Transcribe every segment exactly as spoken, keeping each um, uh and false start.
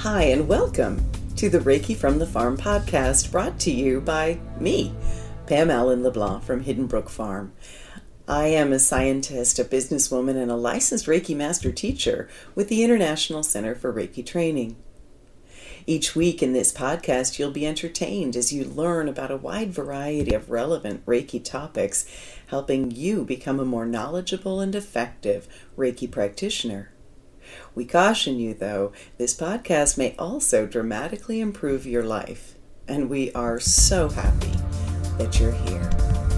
Hi, and welcome to the Reiki from the Farm podcast, brought to you by me, Pam Allen LeBlanc from Hidden Brook Farm. I am a scientist, a businesswoman, and a licensed Reiki master teacher with the International Center for Reiki Training. Each week in this podcast, you'll be entertained as you learn about a wide variety of relevant Reiki topics, helping you become a more knowledgeable and effective Reiki practitioner. We caution you, though, this podcast may also dramatically improve your life, and we are so happy that you're here.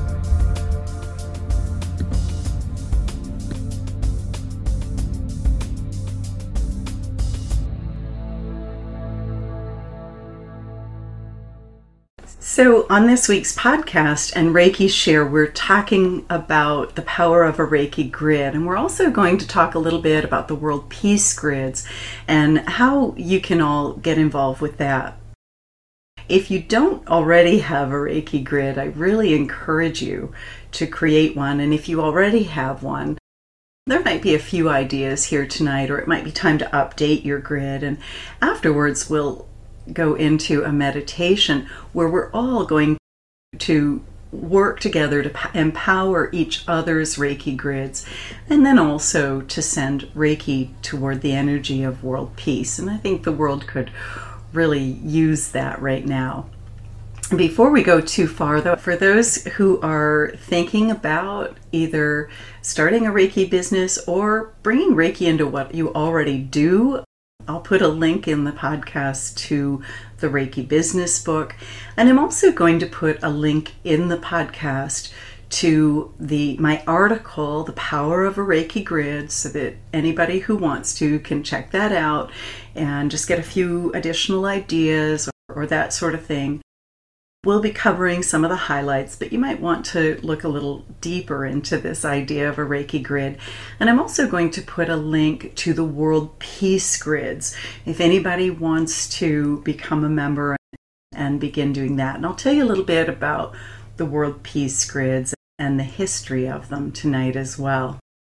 So on this week's podcast and Reiki Share, we're talking about the power of a Reiki grid, and we're also going to talk a little bit about the World Peace Grids and how you can all get involved with that. If you don't already have a Reiki grid, I really encourage you to create one, and if you already have one, there might be a few ideas here tonight, or it might be time to update your grid, and afterwards we'll go into a meditation where we're all going to work together to p- empower each other's Reiki grids, and then also to send Reiki toward the energy of world peace. And I think the world could really use that right now. Before we go too far, though, for those who are thinking about either starting a Reiki business or bringing Reiki into what you already do, I'll put a link in the podcast to the Reiki business book, and I'm also going to put a link in the podcast to the my article, The Power of a Reiki Grid, so that anybody who wants to can check that out and just get a few additional ideas or, or that sort of thing. We'll be covering some of the highlights, but you might want to look a little deeper into this idea of a Reiki grid. And I'm also going to put a link to the World Peace Grids if anybody wants to become a member and begin doing that. And I'll tell you a little bit about the World Peace Grids and the history of them tonight as well.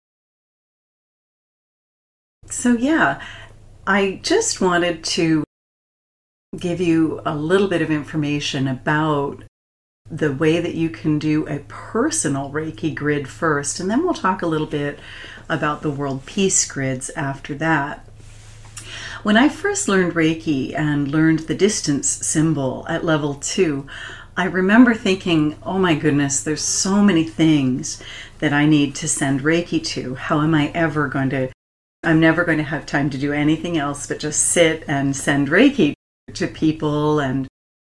So yeah, I just wanted to give you a little bit of information about the way that you can do a personal Reiki grid first, and then we'll talk a little bit about the World Peace Grids after that. When I first learned Reiki and learned the distance symbol at level two, I remember thinking, oh my goodness, there's so many things that I need to send Reiki to. How am I ever going to, I'm never going to have time to do anything else but just sit and send Reiki to people and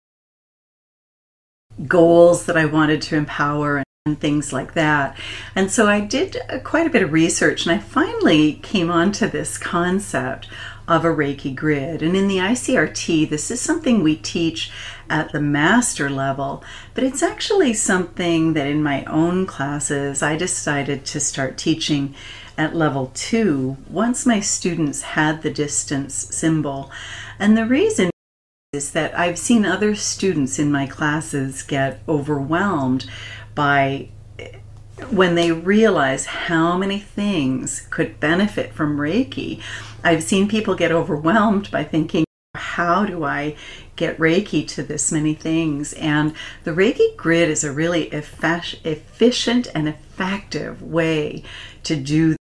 goals that I wanted to empower and things like that. And so I did quite a bit of research, and I finally came onto this concept of a Reiki grid. And in the I C R T, this is something we teach at the master level, but it's actually something that in my own classes I decided to start teaching at level two once my students had the distance symbol. And the reason is that I've seen other students in my classes get overwhelmed by when they realize how many things could benefit from Reiki. I've seen people get overwhelmed by thinking, how do I get Reiki to this many things? And the Reiki grid is a really effe- efficient and effective way to do that.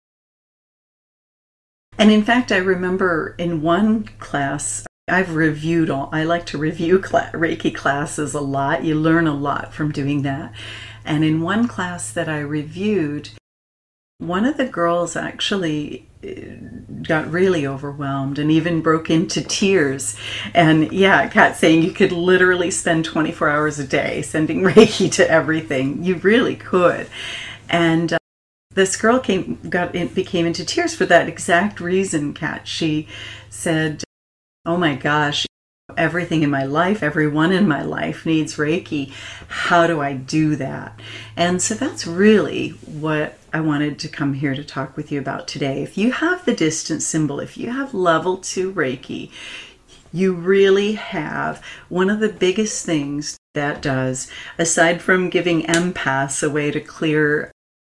And in fact, I remember in one class, I've reviewed all, I like to review cl- Reiki classes a lot. You learn a lot from doing that. And in one class that I reviewed, one of the girls actually got really overwhelmed and even broke into tears. And yeah, Kat saying you could literally spend twenty-four hours a day sending Reiki to everything. You really could. And uh, this girl came, got in, became into tears for that exact reason, Kat. She said, oh my gosh, everything in my life, everyone in my life needs Reiki. How do I do that? And so that's really what I wanted to come here to talk with you about today. If you have the distance symbol, if you have level two Reiki, you really have one of the biggest things that does, aside from giving empaths a way to clear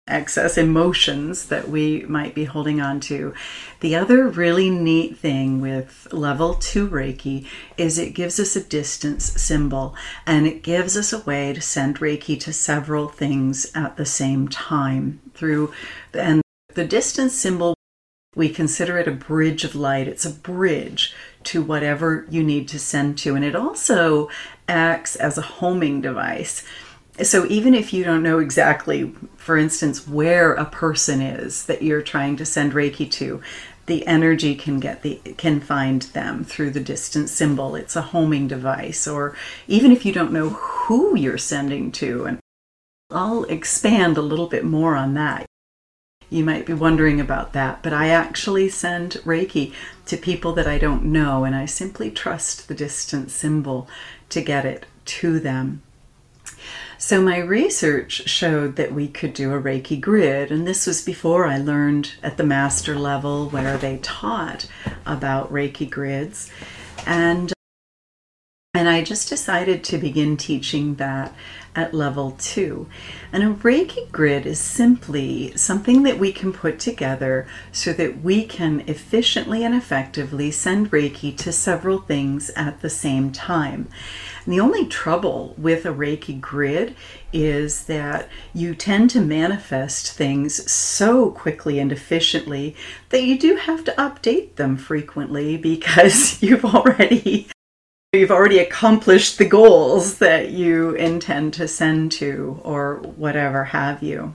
excess emotions that we might be holding on to. The other really neat thing with level two Reiki is it gives us a distance symbol, and it gives us a way to send Reiki to several things at the same time through, and the distance symbol, we consider it a bridge of light. It's a bridge to whatever you need to send to, and it also acts as a homing device. So even if you don't know exactly, for instance, where a person is that you're trying to send Reiki to, the energy can get the can find them through the distance symbol. It's a homing device. Or even if you don't know who you're sending to, and I'll expand a little bit more on that. You might be wondering about that, but I actually send Reiki to people that I don't know, and I simply trust the distance symbol to get it to them. So my research showed that we could do a Reiki grid, and this was before I learned at the master level where they taught about Reiki grids. And, and I just decided to begin teaching that at level two. And a Reiki grid is simply something that we can put together so that we can efficiently and effectively send Reiki to several things at the same time. And the only trouble with a Reiki grid is that you tend to manifest things so quickly and efficiently that you do have to update them frequently because you've already You've already accomplished the goals that you intend to send to, or whatever have you.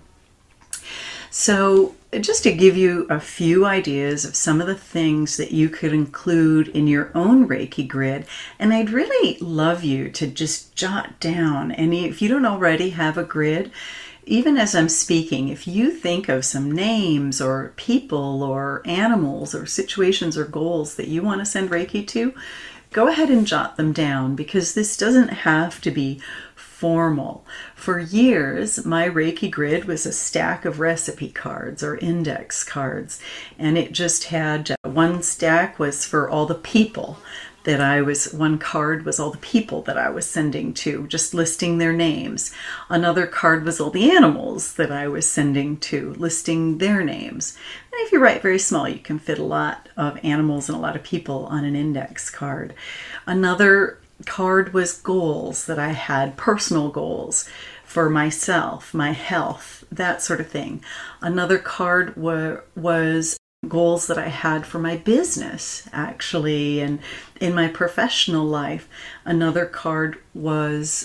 So just to give you a few ideas of some of the things that you could include in your own Reiki grid, and I'd really love you to just jot down any, if you don't already have a grid, even as I'm speaking, if you think of some names or people or animals or situations or goals that you want to send Reiki to, go ahead and jot them down, because this doesn't have to be formal. For years, my Reiki grid was a stack of recipe cards or index cards, and it just had uh, one stack was for all the people that I was, one card was all the people that I was sending to, just listing their names. Another card was all the animals that I was sending to, listing their names. And if you write very small, you can fit a lot of animals and a lot of people on an index card. Another card was goals that I had, personal goals for myself, my health, that sort of thing. Another card wa- was goals that I had for my business, actually, and in my professional life. Another card was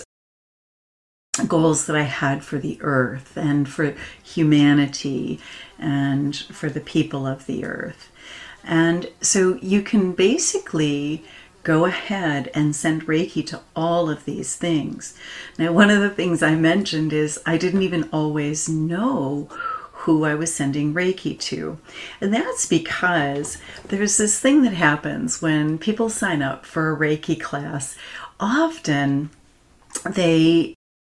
goals that I had for the earth and for humanity and for the people of the earth. And so you can basically go ahead and send Reiki to all of these things. Now, one of the things I mentioned is I didn't even always know who I was sending Reiki to. And that's because there's this thing that happens when people sign up for a Reiki class. Often they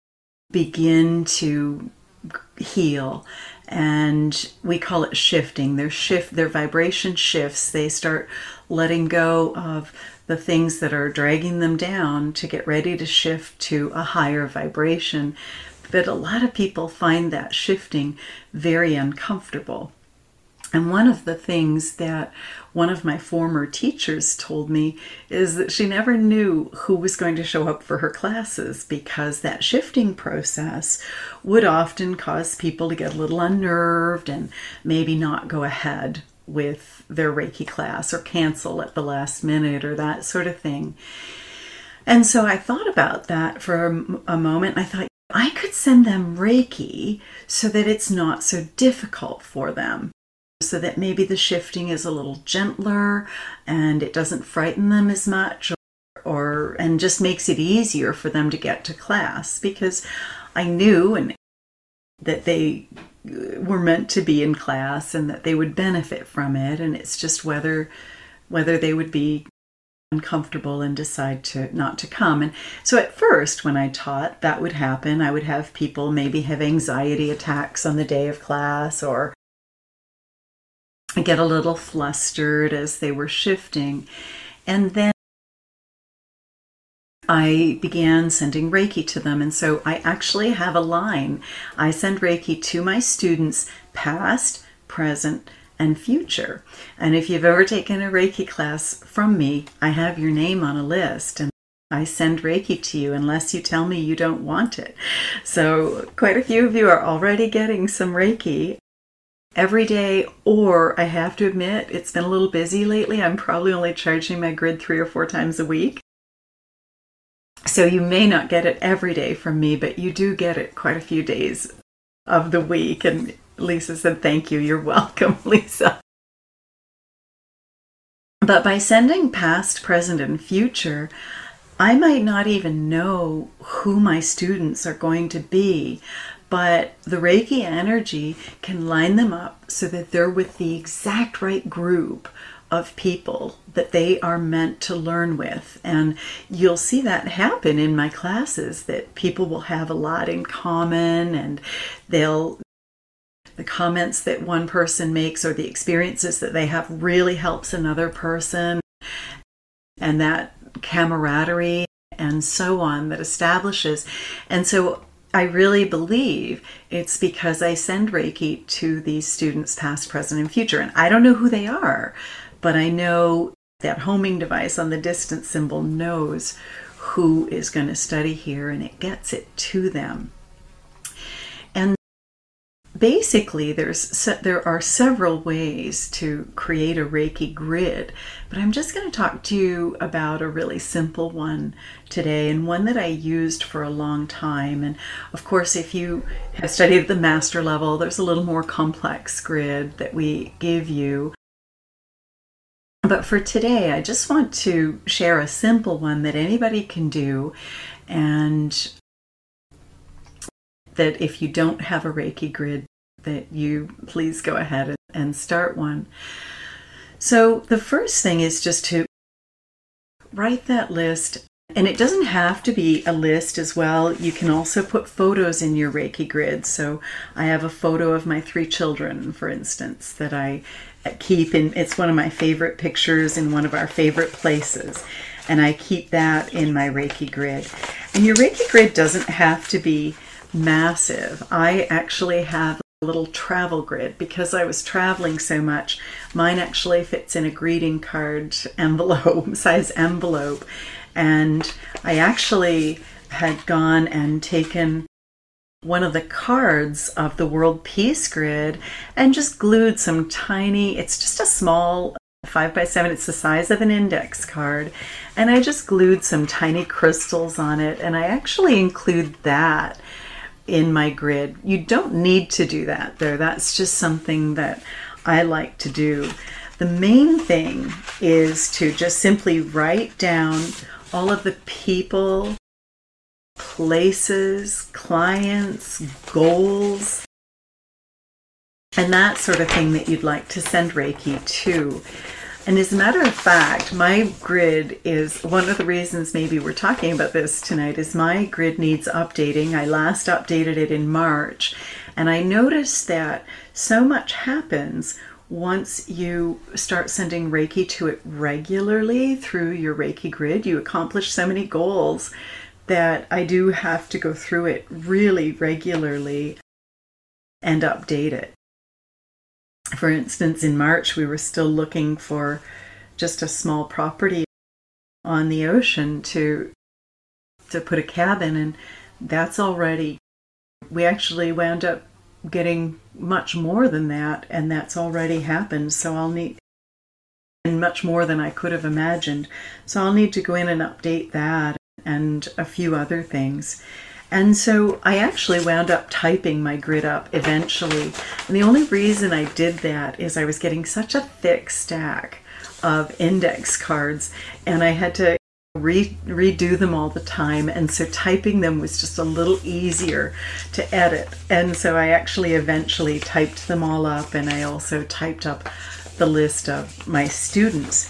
begin to heal, and we call it shifting. Their shift, their vibration shifts. They start letting go of the things that are dragging them down to get ready to shift to a higher vibration. But a lot of people find that shifting very uncomfortable. And one of the things that one of my former teachers told me is that she never knew who was going to show up for her classes, because that shifting process would often cause people to get a little unnerved and maybe not go ahead with their Reiki class or cancel at the last minute or that sort of thing. And so I thought about that for a, a moment. I thought, I could send them Reiki so that it's not so difficult for them, so that maybe the shifting is a little gentler and it doesn't frighten them as much, or, or and just makes it easier for them to get to class, because I knew and that they were meant to be in class and that they would benefit from it, and it's just whether whether they would be uncomfortable and decide to not to come. And so at first, when I taught, that would happen. I would have people maybe have anxiety attacks on the day of class, or get a little flustered as they were shifting. And then I began sending Reiki to them. And so I actually have a line. I send Reiki to my students, past, present, and future. And if you've ever taken a Reiki class from me, I have your name on a list, and I send Reiki to you unless you tell me you don't want it. So quite a few of you are already getting some Reiki every day, or I have to admit, it's been a little busy lately. I'm probably only charging my grid three or four times a week. So you may not get it every day from me, but you do get it quite a few days of the week. And Lisa said, thank you. You're welcome, Lisa. But by sending past, present, and future, I might not even know who my students are going to be, but the Reiki energy can line them up so that they're with the exact right group of people that they are meant to learn with. And you'll see that happen in my classes, that people will have a lot in common, and they'll the comments that one person makes or the experiences that they have really helps another person, and that camaraderie and so on that establishes. And so I really believe it's because I send Reiki to these students past, present, and future. And I don't know who they are, but I know that homing device on the distance symbol knows who is going to study here, and it gets it to them. And basically, there's there are several ways to create a Reiki grid, but I'm just going to talk to you about a really simple one today, and one that I used for a long time. And of course, if you have studied at the master level, there's a little more complex grid that we give you. But for today, I just want to share a simple one that anybody can do, and that if you don't have a Reiki grid, that you please go ahead and start one. So the first thing is just to write that list, and it doesn't have to be a list as well. You can also put photos in your Reiki grid. So I have a photo of my three children, for instance, that I keep in. It's one of my favorite pictures in one of our favorite places, and I keep that in my Reiki grid. And your Reiki grid doesn't have to be massive. I actually have a little travel grid because I was traveling so much. Mine actually fits in a greeting card envelope, size envelope, and I actually had gone and taken one of the cards of the World Peace Grid and just glued some tiny, it's just a small five by seven, it's the size of an index card, and I just glued some tiny crystals on it, and I actually include that in my grid. You don't need to do that though. That's just something that I like to do. The main thing is to just simply write down all of the people, places, clients, goals, and that sort of thing that you'd like to send Reiki to. And as a matter of fact, my grid is, one of the reasons maybe we're talking about this tonight is my grid needs updating. I last updated it in March, and I noticed that so much happens once you start sending Reiki to it regularly through your Reiki grid. You accomplish so many goals that I do have to go through it really regularly and update it. For instance, in March, we were still looking for just a small property on the ocean to to put a cabin, and that's already, we actually wound up getting much more than that, and that's already happened. So I'll need, and much more than I could have imagined. So I'll need to go in and update that and a few other things. And so I actually wound up typing my grid up eventually. And the only reason I did that is I was getting such a thick stack of index cards, and I had to re- redo them all the time. And so typing them was just a little easier to edit. And so I actually eventually typed them all up, and I also typed up the list of my students.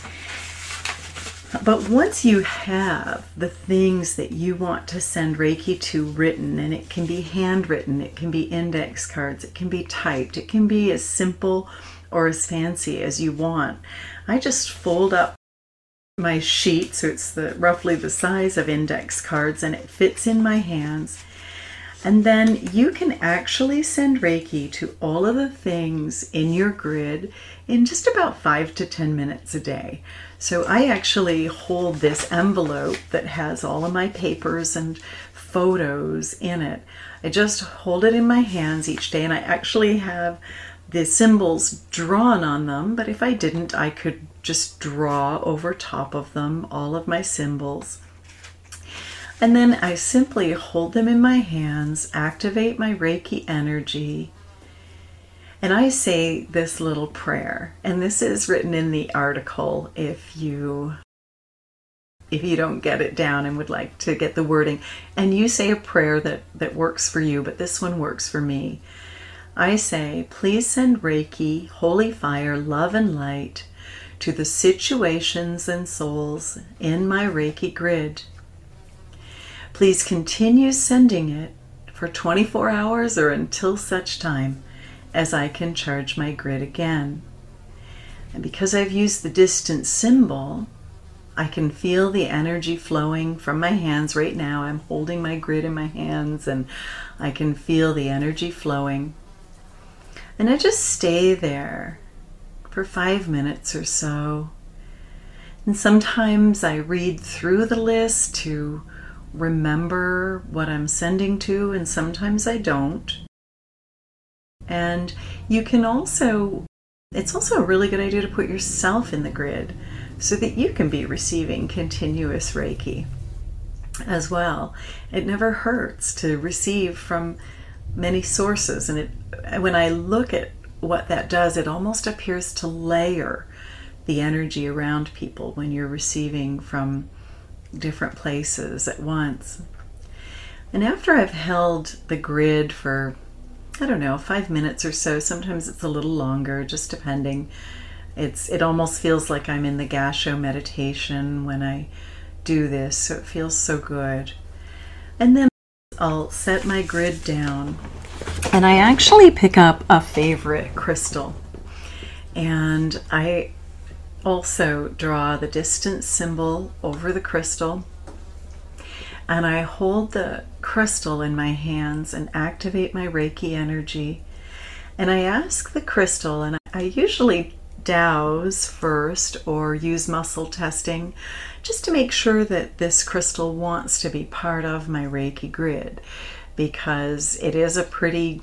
But once you have the things that you want to send Reiki to written, and it can be handwritten, it can be index cards, it can be typed, it can be as simple or as fancy as you want. I just fold up my sheet, so it's the roughly the size of index cards, and it fits in my hands. And then you can actually send Reiki to all of the things in your grid in just about five to ten minutes a day. So I actually hold this envelope that has all of my papers and photos in it. I just hold it in my hands each day, and I actually have the symbols drawn on them, but if I didn't, I could just draw over top of them all of my symbols. And then I simply hold them in my hands, activate my Reiki energy, and I say this little prayer. And this is written in the article if you if you don't get it down and would like to get the wording. And you say a prayer that, that works for you, but this one works for me. I say, please send Reiki, holy fire, love and light to the situations and souls in my Reiki grid. Please continue sending it for twenty-four hours or until such time as I can charge my grid again. And because I've used the distance symbol, I can feel the energy flowing from my hands right now. I'm holding my grid in my hands and I can feel the energy flowing. And I just stay there for five minutes or so. And sometimes I read through the list to remember what I'm sending to, and sometimes I don't. And you can also, it's also a really good idea to put yourself in the grid so that you can be receiving continuous Reiki as well. It never hurts to receive from many sources, and it, when I look at what that does, it almost appears to layer the energy around people when you're receiving from different places at once. And after I've held the grid for, I don't know, five minutes or so, sometimes it's a little longer, just depending. It's it almost feels like I'm in the Gasho meditation when I do this, so it feels so good. And then I'll set my grid down, and I actually pick up a favorite crystal, and I also draw the distance symbol over the crystal, and I hold the crystal in my hands and activate my Reiki energy. And I ask the crystal, and I usually douse first or use muscle testing just to make sure that this crystal wants to be part of my Reiki grid, because it is a pretty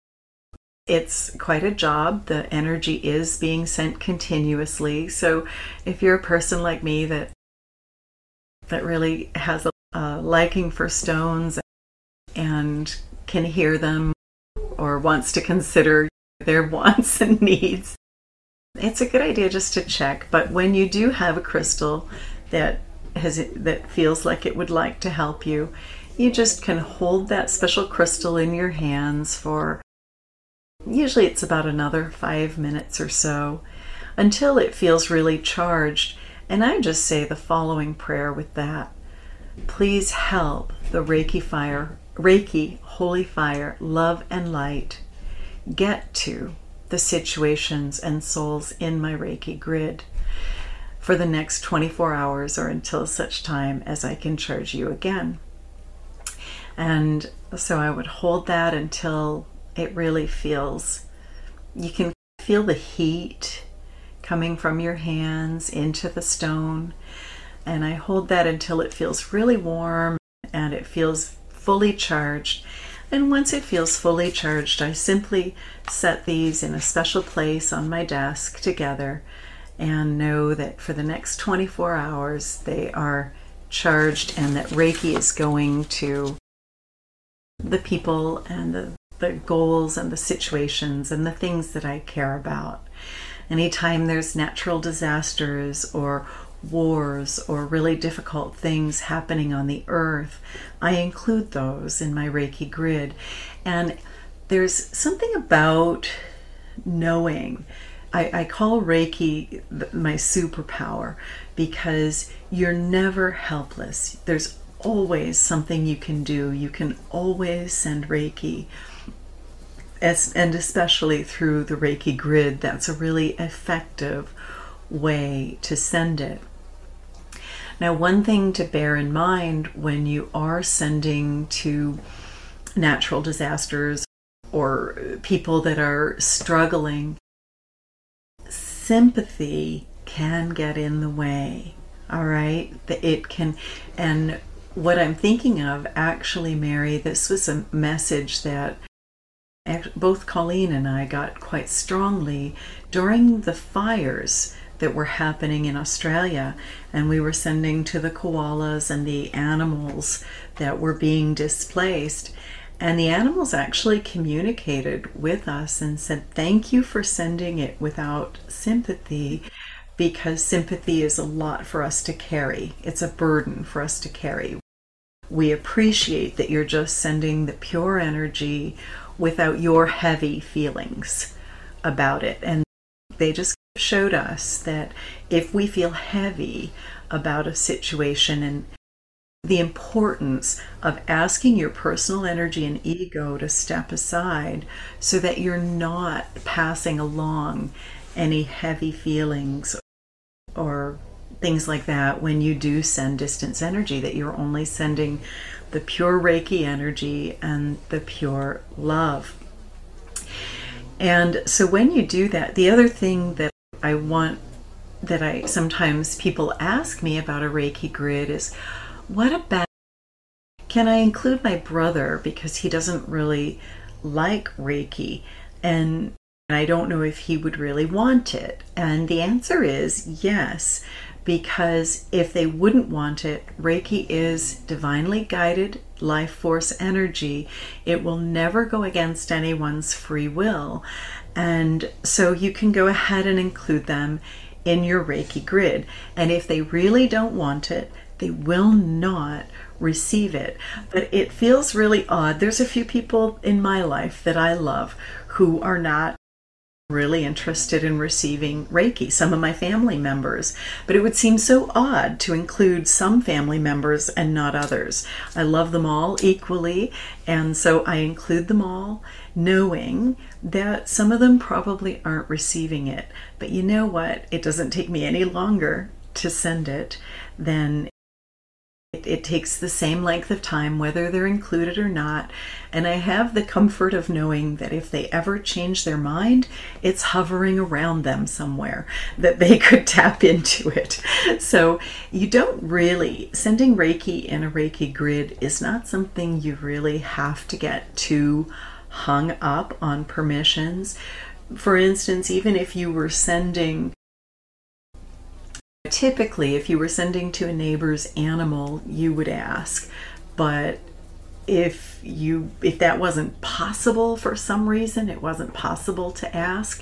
It's quite a job. The energy is being sent continuously. So if you're a person like me that that really has a, a liking for stones and can hear them or wants to consider their wants and needs, it's a good idea just to check. But when you do have a crystal that has that feels like it would like to help you, you just can hold that special crystal in your hands for usually it's about another five minutes or so until it feels really charged. And I just say the following prayer with that. Please help the Reiki fire, Reiki, holy fire, love and light get to the situations and souls in my Reiki grid for the next twenty-four hours or until such time as I can charge you again. And so I would hold that until it really feels, you can feel the heat coming from your hands into the stone. And I hold that until it feels really warm and it feels fully charged. And once it feels fully charged, I simply set these in a special place on my desk together and know that for the next twenty-four hours they are charged and that Reiki is going to the people and the the goals and the situations and the things that I care about. Anytime there's natural disasters or wars or really difficult things happening on the earth, I include those in my Reiki grid. And there's something about knowing. I, I call Reiki my superpower because you're never helpless. There's always something you can do. You can always send Reiki. As, and especially through the Reiki grid, that's a really effective way to send it. Now, one thing to bear in mind when you are sending to natural disasters or people that are struggling, sympathy can get in the way. All right, it can. And what I'm thinking of, actually, Mary, this was a message that both Colleen and I got quite strongly during the fires that were happening in Australia, and we were sending to the koalas and the animals that were being displaced. And the animals actually communicated with us and said, thank you for sending it without sympathy, because sympathy is a lot for us to carry. It's a burden for us to carry. We appreciate that you're just sending the pure energy without your heavy feelings about it. And they just showed us that if we feel heavy about a situation, and the importance of asking your personal energy and ego to step aside so that you're not passing along any heavy feelings or things like that when you do send distance energy, that you're only sending the pure Reiki energy and the pure love. And so when you do that, the other thing that I want, that I sometimes people ask me about a Reiki grid is, what about, can I include my brother because he doesn't really like Reiki, and I don't know if he would really want it? And the answer is yes, because if they wouldn't want it, Reiki is divinely guided life force energy. It will never go against anyone's free will. And so you can go ahead and include them in your Reiki grid. And if they really don't want it, they will not receive it. But it feels really odd. There's a few people in my life that I love who are not really interested in receiving Reiki, some of my family members, but it would seem so odd to include some family members and not others. I love them all equally, and so I include them all, knowing that some of them probably aren't receiving it. But you know what? It doesn't take me any longer to send it than It, it takes the same length of time, whether they're included or not. And I have the comfort of knowing that if they ever change their mind, it's hovering around them somewhere, that they could tap into it. So you don't really, sending Reiki in a Reiki grid is not something you really have to get too hung up on permissions. For instance, even if you were sending Typically, if you were sending to a neighbor's animal, you would ask. But if you if that wasn't possible for some reason, it wasn't possible to ask,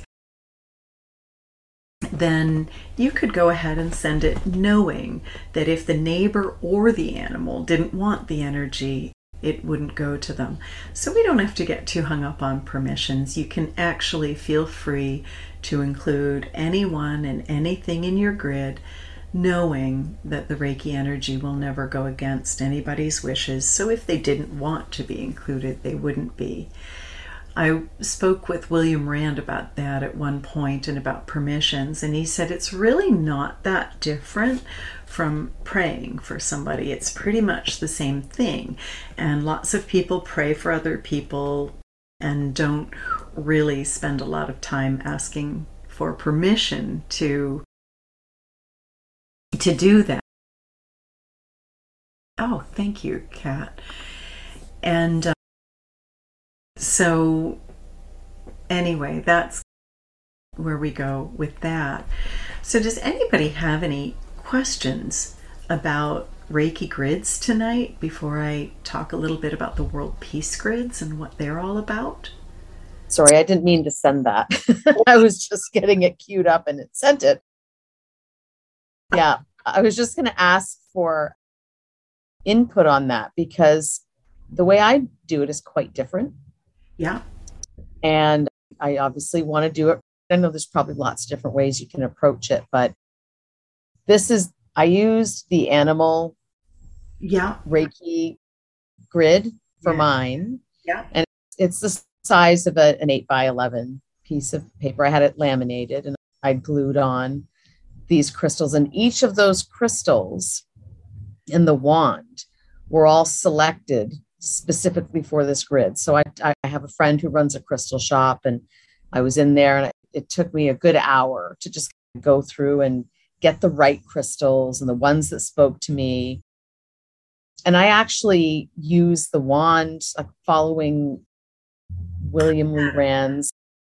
then you could go ahead and send it knowing that if the neighbor or the animal didn't want the energy, it wouldn't go to them. So we don't have to get too hung up on permissions. You can actually feel free to include anyone and anything in your grid, knowing that the Reiki energy will never go against anybody's wishes. So if they didn't want to be included, they wouldn't be. I spoke with William Rand about that at one point and about permissions, and he said it's really not that different from praying for somebody. It's pretty much the same thing. And lots of people pray for other people and don't really spend a lot of time asking for permission to to do that. Oh, thank you, Kat. And uh, so anyway, that's where we go with that. So does anybody have any questions about Reiki grids tonight before I talk a little bit about the World Peace Grids and what they're all about? Sorry, I didn't mean to send that. I was just getting it queued up and it sent it. Yeah, I was just going to ask for input on that because the way I do it is quite different. Yeah. And I obviously want to do it. I know there's probably lots of different ways you can approach it, but this is, I used the animal yeah. Reiki grid for yeah. mine. Yeah. And it's the size of a, an eight by eleven piece of paper. I had it laminated and I glued on these crystals, and each of those crystals and the wand were all selected specifically for this grid. So I, I have a friend who runs a crystal shop, and I was in there, and it took me a good hour to just go through and get the right crystals and the ones that spoke to me. And I actually used the wand, like following William Lee Rand's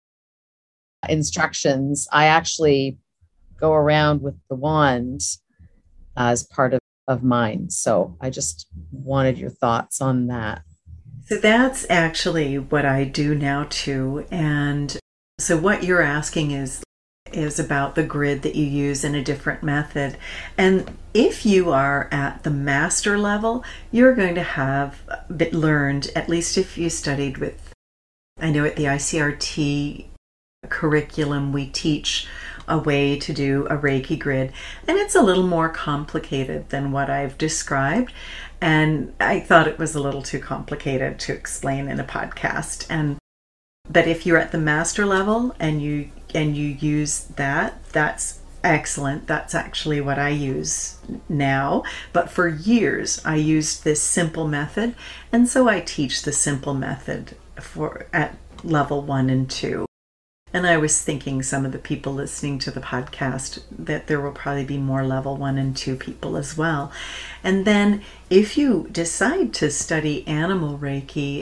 instructions. I actually go around with the wand as part of, of mine. So I just wanted your thoughts on that. So that's actually what I do now too. And so what you're asking is is about the grid that you use in a different method. And if you are at the master level, you're going to have learned, at least if you studied with, I know at the I C R T curriculum, we teach a way to do a Reiki grid, and it's a little more complicated than what I've described. And I thought it was a little too complicated to explain in a podcast. And but if you're at the master level and you and you use that, that's excellent. That's actually what I use now. But for years, I used this simple method, and so I teach the simple method for at level one and two. And I was thinking some of the people listening to the podcast that there will probably be more level one and two people as well. And then if you decide to study animal Reiki,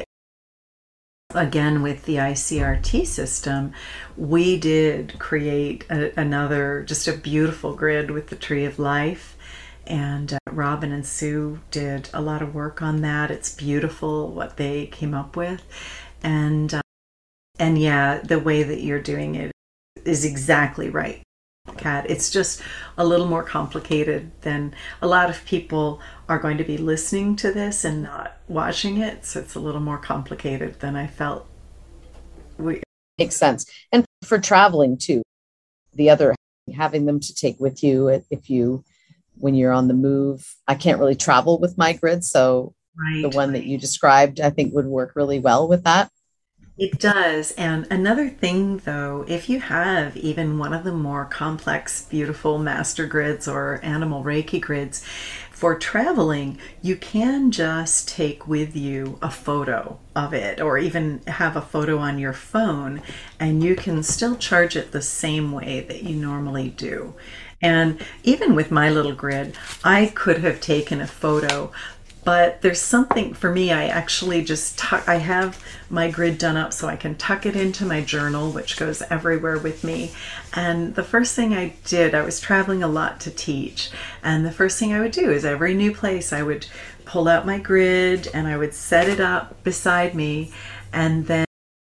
again with the I C R T system, we did create a, another, just a beautiful grid with the Tree of Life. And uh, Robin and Sue did a lot of work on that. It's beautiful what they came up with. And uh, And yeah, the way that you're doing it is exactly right, Kat. It's just a little more complicated than a lot of people are going to be listening to this and not watching it. So it's a little more complicated than I felt. We Makes sense. And for traveling too, the other, having them to take with you if you, when you're on the move. I can't really travel with my grid. So right. The one that you described, I think would work really well with that. It does. And another thing, though, if you have even one of the more complex, beautiful master grids or animal Reiki grids, for traveling, you can just take with you a photo of it, or even have a photo on your phone, and you can still charge it the same way that you normally do. And even with my little grid, I could have taken a photo. But there's something, for me, I actually just tuck, I have my grid done up so I can tuck it into my journal, which goes everywhere with me. And the first thing I did, I was traveling a lot to teach. And the first thing I would do is every new place, I would pull out my grid and I would set it up beside me, and then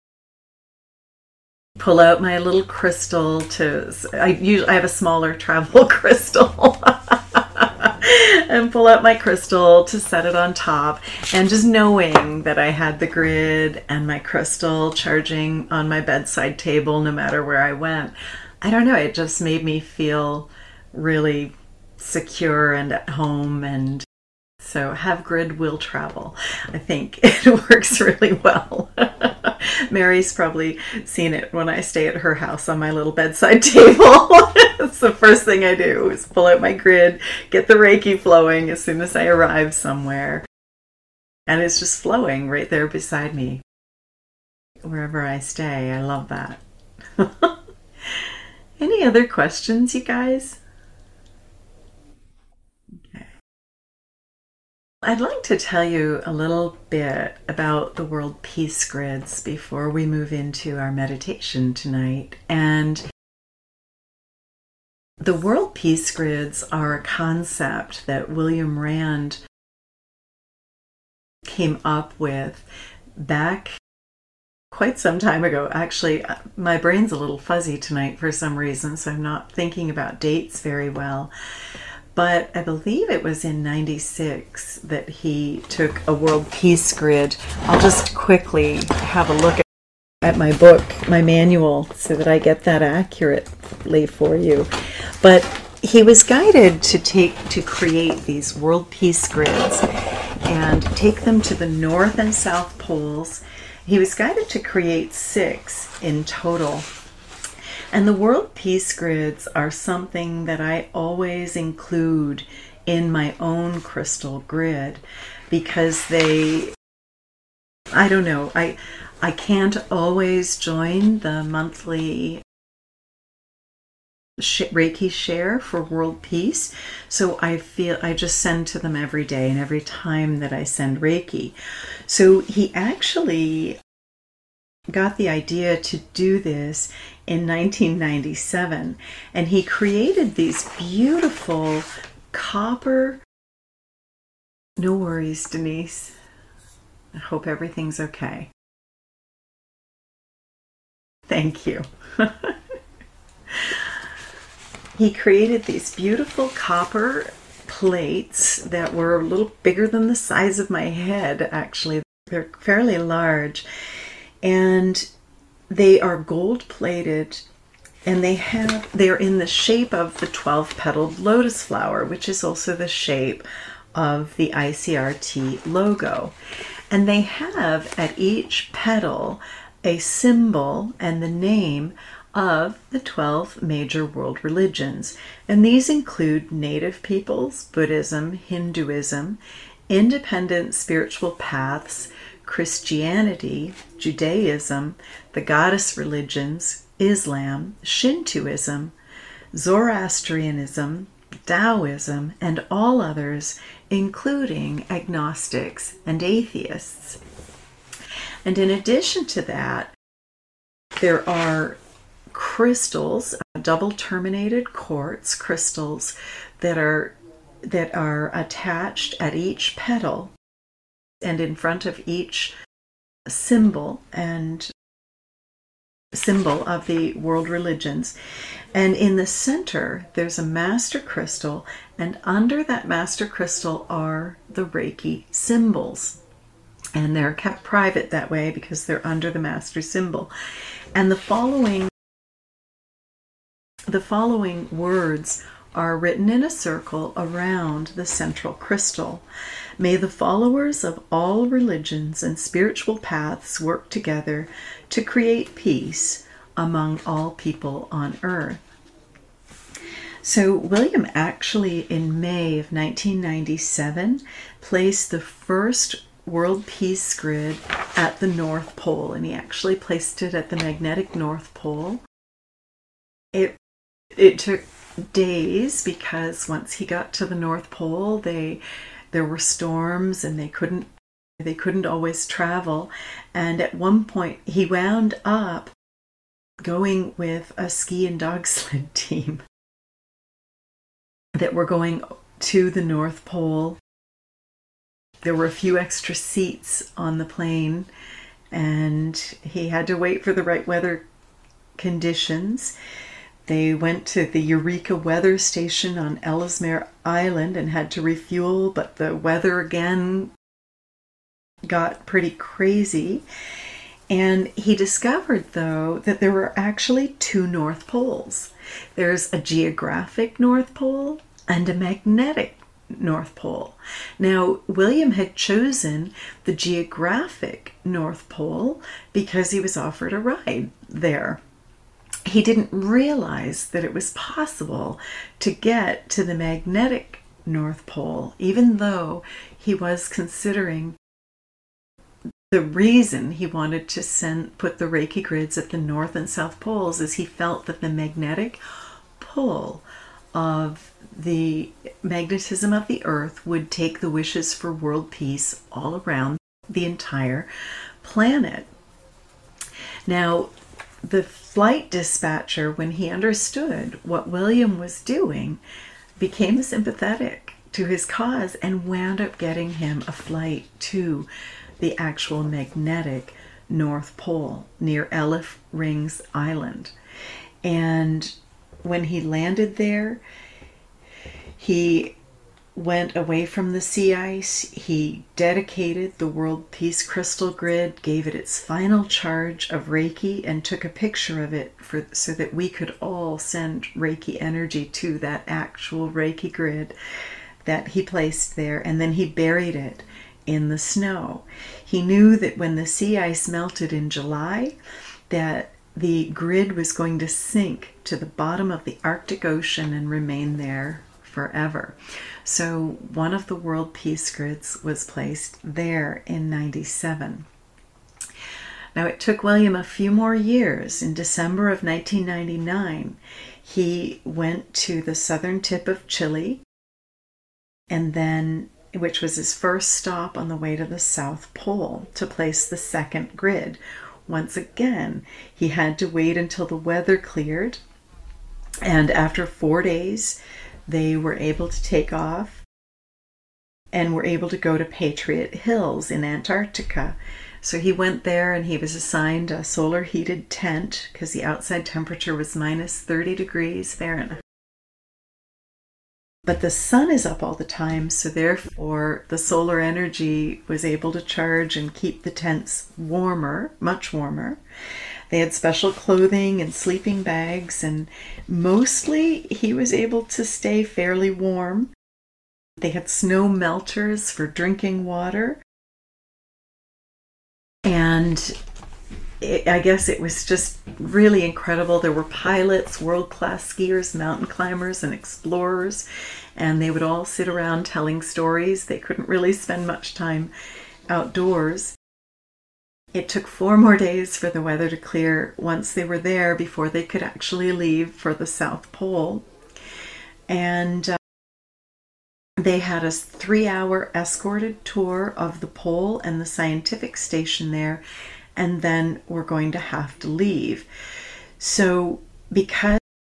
pull out my little crystal to, I usually I have a smaller travel crystal. And pull out my crystal to set it on top, and just knowing that I had the grid and my crystal charging on my bedside table no matter where I went. I don't know, it just made me feel really secure and at home. And so have grid will travel. I think it works really well. Mary's probably seen it when I stay at her house on my little bedside table. It's the first thing I do is pull out my grid, get the Reiki flowing as soon as I arrive somewhere. And it's just flowing right there beside me, wherever I stay. I love that. Any other questions, you guys? Okay. I'd like to tell you a little bit about the World Peace Grids before we move into our meditation tonight. And the World Peace Grids are a concept that William Rand came up with back quite some time ago. Actually, my brain's a little fuzzy tonight for some reason, so I'm not thinking about dates very well. But I believe it was in ninety-six that he took a World Peace Grid. I'll just quickly have a look at at my book, my manual, so that I get that accurately for you. But he was guided to take to create these World Peace Grids and take them to the North and South Poles. He was guided to create six in total. And the World Peace Grids are something that I always include in my own crystal grid because they, I don't know, I I can't always join the monthly Reiki share for world peace, so I feel I just send to them every day and every time that I send Reiki. So he actually got the idea to do this in nineteen ninety-seven, and he created these beautiful copper. No worries, Denise. I hope everything's okay. Thank you. He created these beautiful copper plates that were a little bigger than the size of my head, actually. They're fairly large. And they are gold plated, and they have they're in the shape of the twelve-petaled lotus flower, which is also the shape of the I C R T logo. And they have at each petal a symbol and the name of the twelve major world religions. And these include Native peoples, Buddhism, Hinduism, independent spiritual paths, Christianity, Judaism, the goddess religions, Islam, Shintoism, Zoroastrianism, Taoism, and all others, including agnostics and atheists. And in addition to that, there are crystals, double terminated quartz crystals that are that are attached at each petal and in front of each symbol and symbol of the world religions. And in the center, there's a master crystal, and under that master crystal are the Reiki symbols. And they're kept private that way because they're under the master symbol. And the following The following words are written in a circle around the central crystal. May the followers of all religions and spiritual paths work together to create peace among all people on earth. So William actually in May of nineteen ninety-seven placed the first World Peace Grid at the North Pole, and he actually placed it at the magnetic North Pole. It It took days because once he got to the North Pole, they there were storms and they couldn't they couldn't always travel. And at one point, he wound up going with a ski and dog sled team that were going to the North Pole. There were a few extra seats on the plane, and he had to wait for the right weather conditions. They went to the Eureka Weather Station on Ellesmere Island and had to refuel, but the weather again got pretty crazy. And he discovered, though, that there were actually two North Poles. There's a geographic North Pole and a magnetic North Pole. Now, William had chosen the geographic North Pole because he was offered a ride there. He didn't realize that it was possible to get to the magnetic North Pole, even though he was considering the reason he wanted to send put the Reiki grids at the North and South Poles is he felt that the magnetic pull of the magnetism of the Earth would take the wishes for world peace all around the entire planet. Now, the flight dispatcher, when he understood what William was doing, became sympathetic to his cause and wound up getting him a flight to the actual magnetic North Pole near Elif Rings Island. And when he landed there, he went away from the sea ice. He dedicated the World Peace Crystal Grid, gave it its final charge of Reiki, and took a picture of it for so that we could all send Reiki energy to that actual Reiki grid that he placed there. And then he buried it in the snow. He knew that when the sea ice melted in July, that the grid was going to sink to the bottom of the Arctic Ocean and remain there forever. So one of the world peace grids was placed there in ninety-seven. Now, it took William a few more years. In December of nineteen ninety-nine, he went to the southern tip of Chile, and then, which was his first stop on the way to the South Pole, to place the second grid. Once again, he had to wait until the weather cleared, and after four days, they were able to take off and were able to go to Patriot Hills in Antarctica. So he went there and he was assigned a solar heated tent because the outside temperature was minus thirty degrees Fahrenheit. But the sun is up all the time, so therefore the solar energy was able to charge and keep the tents warmer, much warmer. They had special clothing and sleeping bags, and mostly he was able to stay fairly warm. They had snow melters for drinking water. And it, I guess it was just really incredible. There were pilots, world-class skiers, mountain climbers, and explorers, and they would all sit around telling stories. They couldn't really spend much time outdoors. It took four more days for the weather to clear once they were there before they could actually leave for the South Pole. And uh, they had a three-hour escorted tour of the pole and the scientific station there, and then we're going to have to leave. So because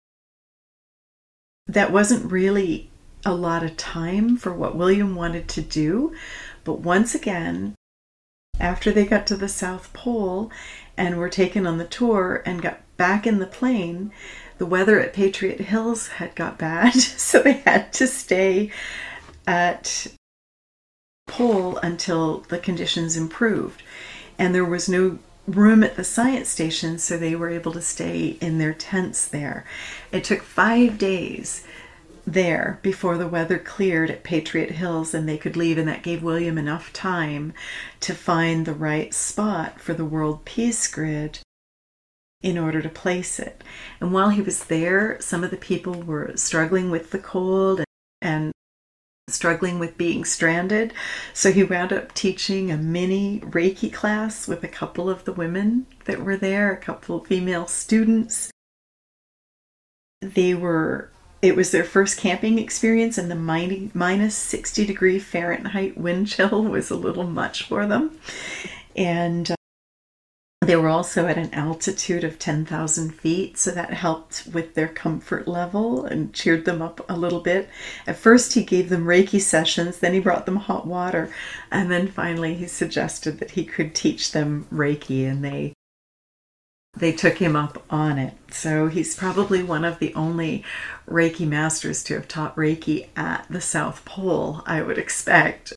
that wasn't really a lot of time for what William wanted to do, but once again, after they got to the South Pole and were taken on the tour and got back in the plane, the weather at Patriot Hills had got bad, so they had to stay at Pole until the conditions improved. And there was no room at the science station, so they were able to stay in their tents there. It took five days there before the weather cleared at Patriot Hills and they could leave, and that gave William enough time to find the right spot for the World Peace Grid in order to place it. And while he was there, some of the people were struggling with the cold and, and struggling with being stranded. So he wound up teaching a mini Reiki class with a couple of the women that were there, a couple of female students. They were, it was their first camping experience, and the minus sixty degree Fahrenheit wind chill was a little much for them. And uh, they were also at an altitude of ten thousand feet, so that helped with their comfort level and cheered them up a little bit. At first he gave them Reiki sessions, then he brought them hot water, and then finally he suggested that he could teach them Reiki, and they they took him up on it. So he's probably one of the only Reiki masters to have taught Reiki at the South Pole, I would expect,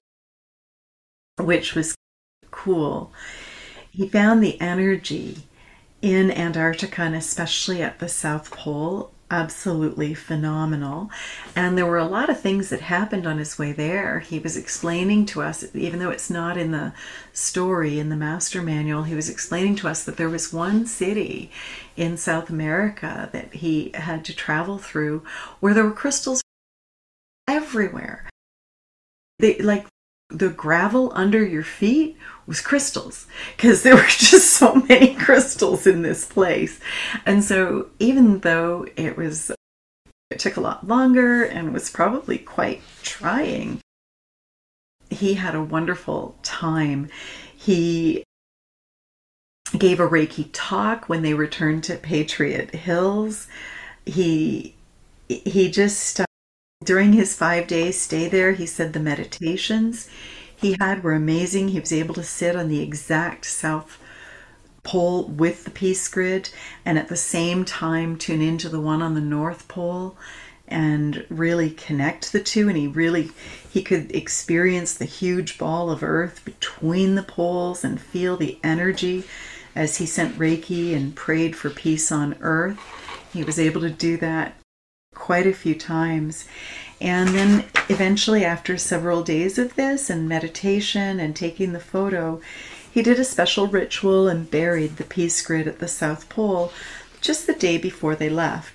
which was cool. He found the energy in Antarctica, and especially at the South Pole, absolutely phenomenal. And there were a lot of things that happened on his way there. He was explaining to us, even though it's not in the story, in the master manual, he was explaining to us that there was one city in South America that he had to travel through where there were crystals everywhere. They, like, the gravel under your feet was crystals, because there were just so many crystals in this place. And so even though it was, it took a lot longer and was probably quite trying, he had a wonderful time. He gave a Reiki talk when they returned to Patriot Hills. He, he just, uh, during his five days stay there, he said the meditations he had were amazing. He was able to sit on the exact South Pole with the Peace Grid and at the same time tune into the one on the North Pole and really connect the two. And he really, he could experience the huge ball of earth between the poles and feel the energy as he sent Reiki and prayed for peace on earth. He was able to do that quite a few times. And then eventually, after several days of this and meditation and taking the photo, he did a special ritual and buried the Peace Grid at the South Pole just the day before they left.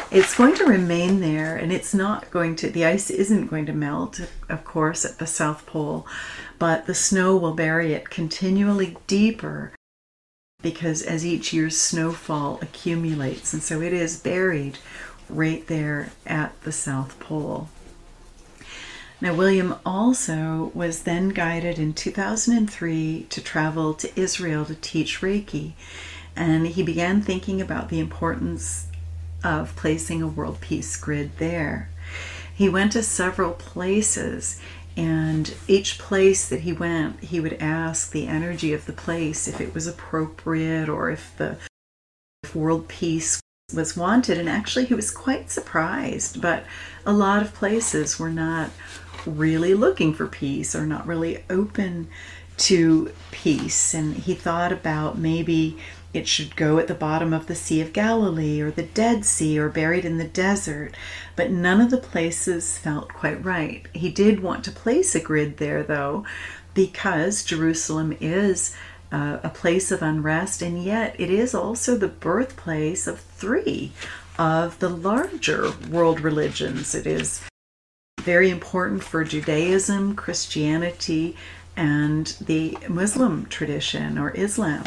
It's going to remain there, and it's not going to, the ice isn't going to melt, of course, at the South Pole, but the snow will bury it continually deeper because as each year's snowfall accumulates, and so it is buried right there at the South Pole. Now, William also was then guided in two thousand three to travel to Israel to teach Reiki, and he began thinking about the importance of placing a world peace grid there. He went to several places, and each place that he went, he would ask the energy of the place if it was appropriate or if the if world peace was wanted. And actually he was quite surprised, but a lot of places were not really looking for peace or not really open to peace. And he thought about maybe it should go at the bottom of the Sea of Galilee or the Dead Sea or buried in the desert, but none of the places felt quite right. He did want to place a grid there, though, because Jerusalem is uh, a place of unrest, and yet it is also the birthplace of three of the larger world religions. It is very important for Judaism, Christianity, and the Muslim tradition or Islam.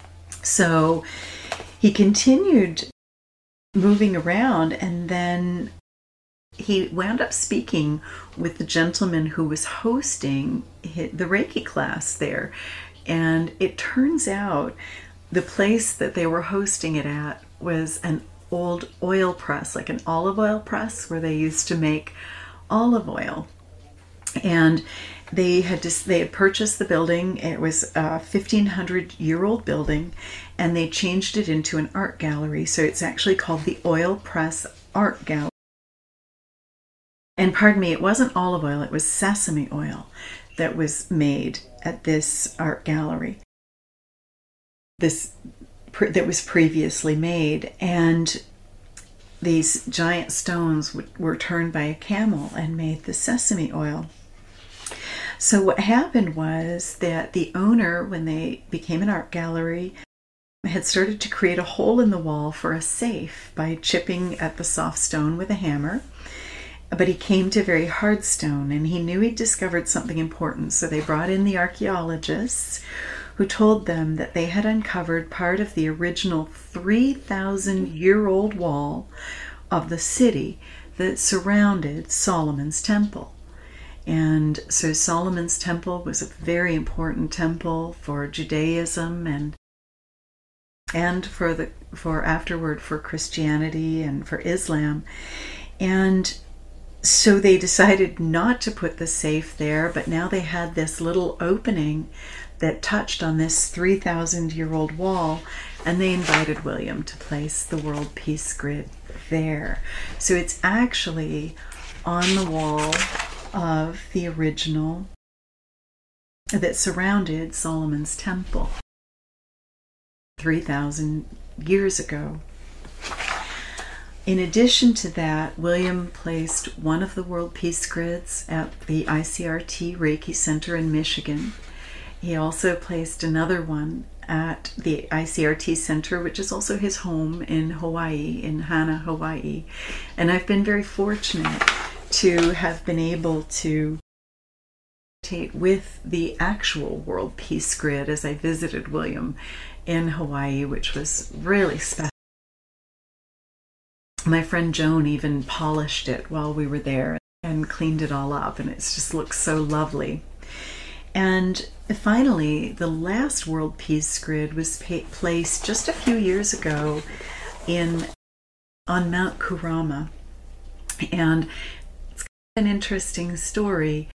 So he continued moving around, and then he wound up speaking with the gentleman who was hosting the Reiki class there. And it turns out the place that they were hosting it at was an old oil press, like an olive oil press where they used to make olive oil. And They had just, they had purchased the building. It was a fifteen hundred year old building, and they changed it into an art gallery. So it's actually called the Oil Press Art Gallery. And pardon me, it wasn't olive oil, it was sesame oil that was made at this art gallery. This that was previously made, and these giant stones were turned by a camel and made the sesame oil. So what happened was that the owner, when they became an art gallery, had started to create a hole in the wall for a safe by chipping at the soft stone with a hammer. But he came to very hard stone, and he knew he'd discovered something important. So they brought in the archaeologists, who told them that they had uncovered part of the original three thousand year old wall of the city that surrounded Solomon's temple. And so Solomon's temple was a very important temple for Judaism and and for the for afterward for Christianity and for Islam. And so they decided not to put the safe there, but now they had this little opening that touched on this three thousand year old wall, and they invited William to place the World Peace Grid there. So it's actually on the wall of the original that surrounded Solomon's temple three thousand years ago. In addition to that, William placed one of the World Peace Grids at the I C R T Reiki Center in Michigan. He also placed another one at the I C R T Center, which is also his home in Hawaii, in Hana, Hawaii. And I've been very fortunate to have been able to meditate with the actual World Peace Grid as I visited William in Hawaii, which was really special. My friend Joan even polished it while we were there and cleaned it all up, and it just looks so lovely. And finally, the last World Peace Grid was pa- placed just a few years ago in on Mount Kurama. And an interesting story.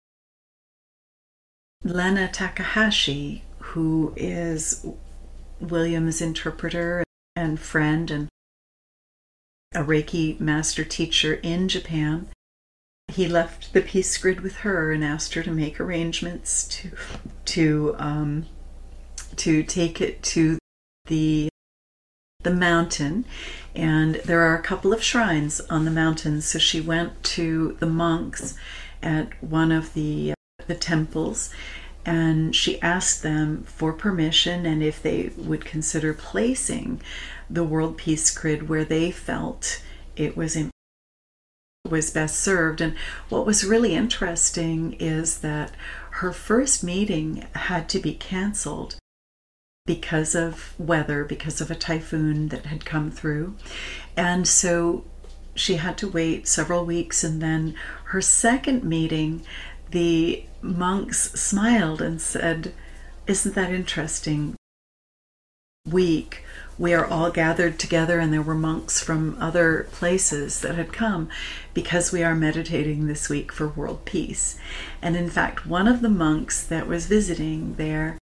Lena Takahashi, who is William's interpreter and friend and a Reiki master teacher in Japan, he left the Peace Grid with her and asked her to make arrangements to to um, to take it to the the mountain. And there are a couple of shrines on the mountain, so she went to the monks at one of the uh, the temples, and she asked them for permission and if they would consider placing the World Peace Grid where they felt it was in, was best served. And what was really interesting is that her first meeting had to be canceled because of weather, because of a typhoon that had come through. And so she had to wait several weeks. And then her second meeting, the monks smiled and said, "Isn't that interesting? Week, we are all gathered together, and there were monks from other places that had come because we are meditating this week for world peace." And in fact, one of the monks that was visiting there,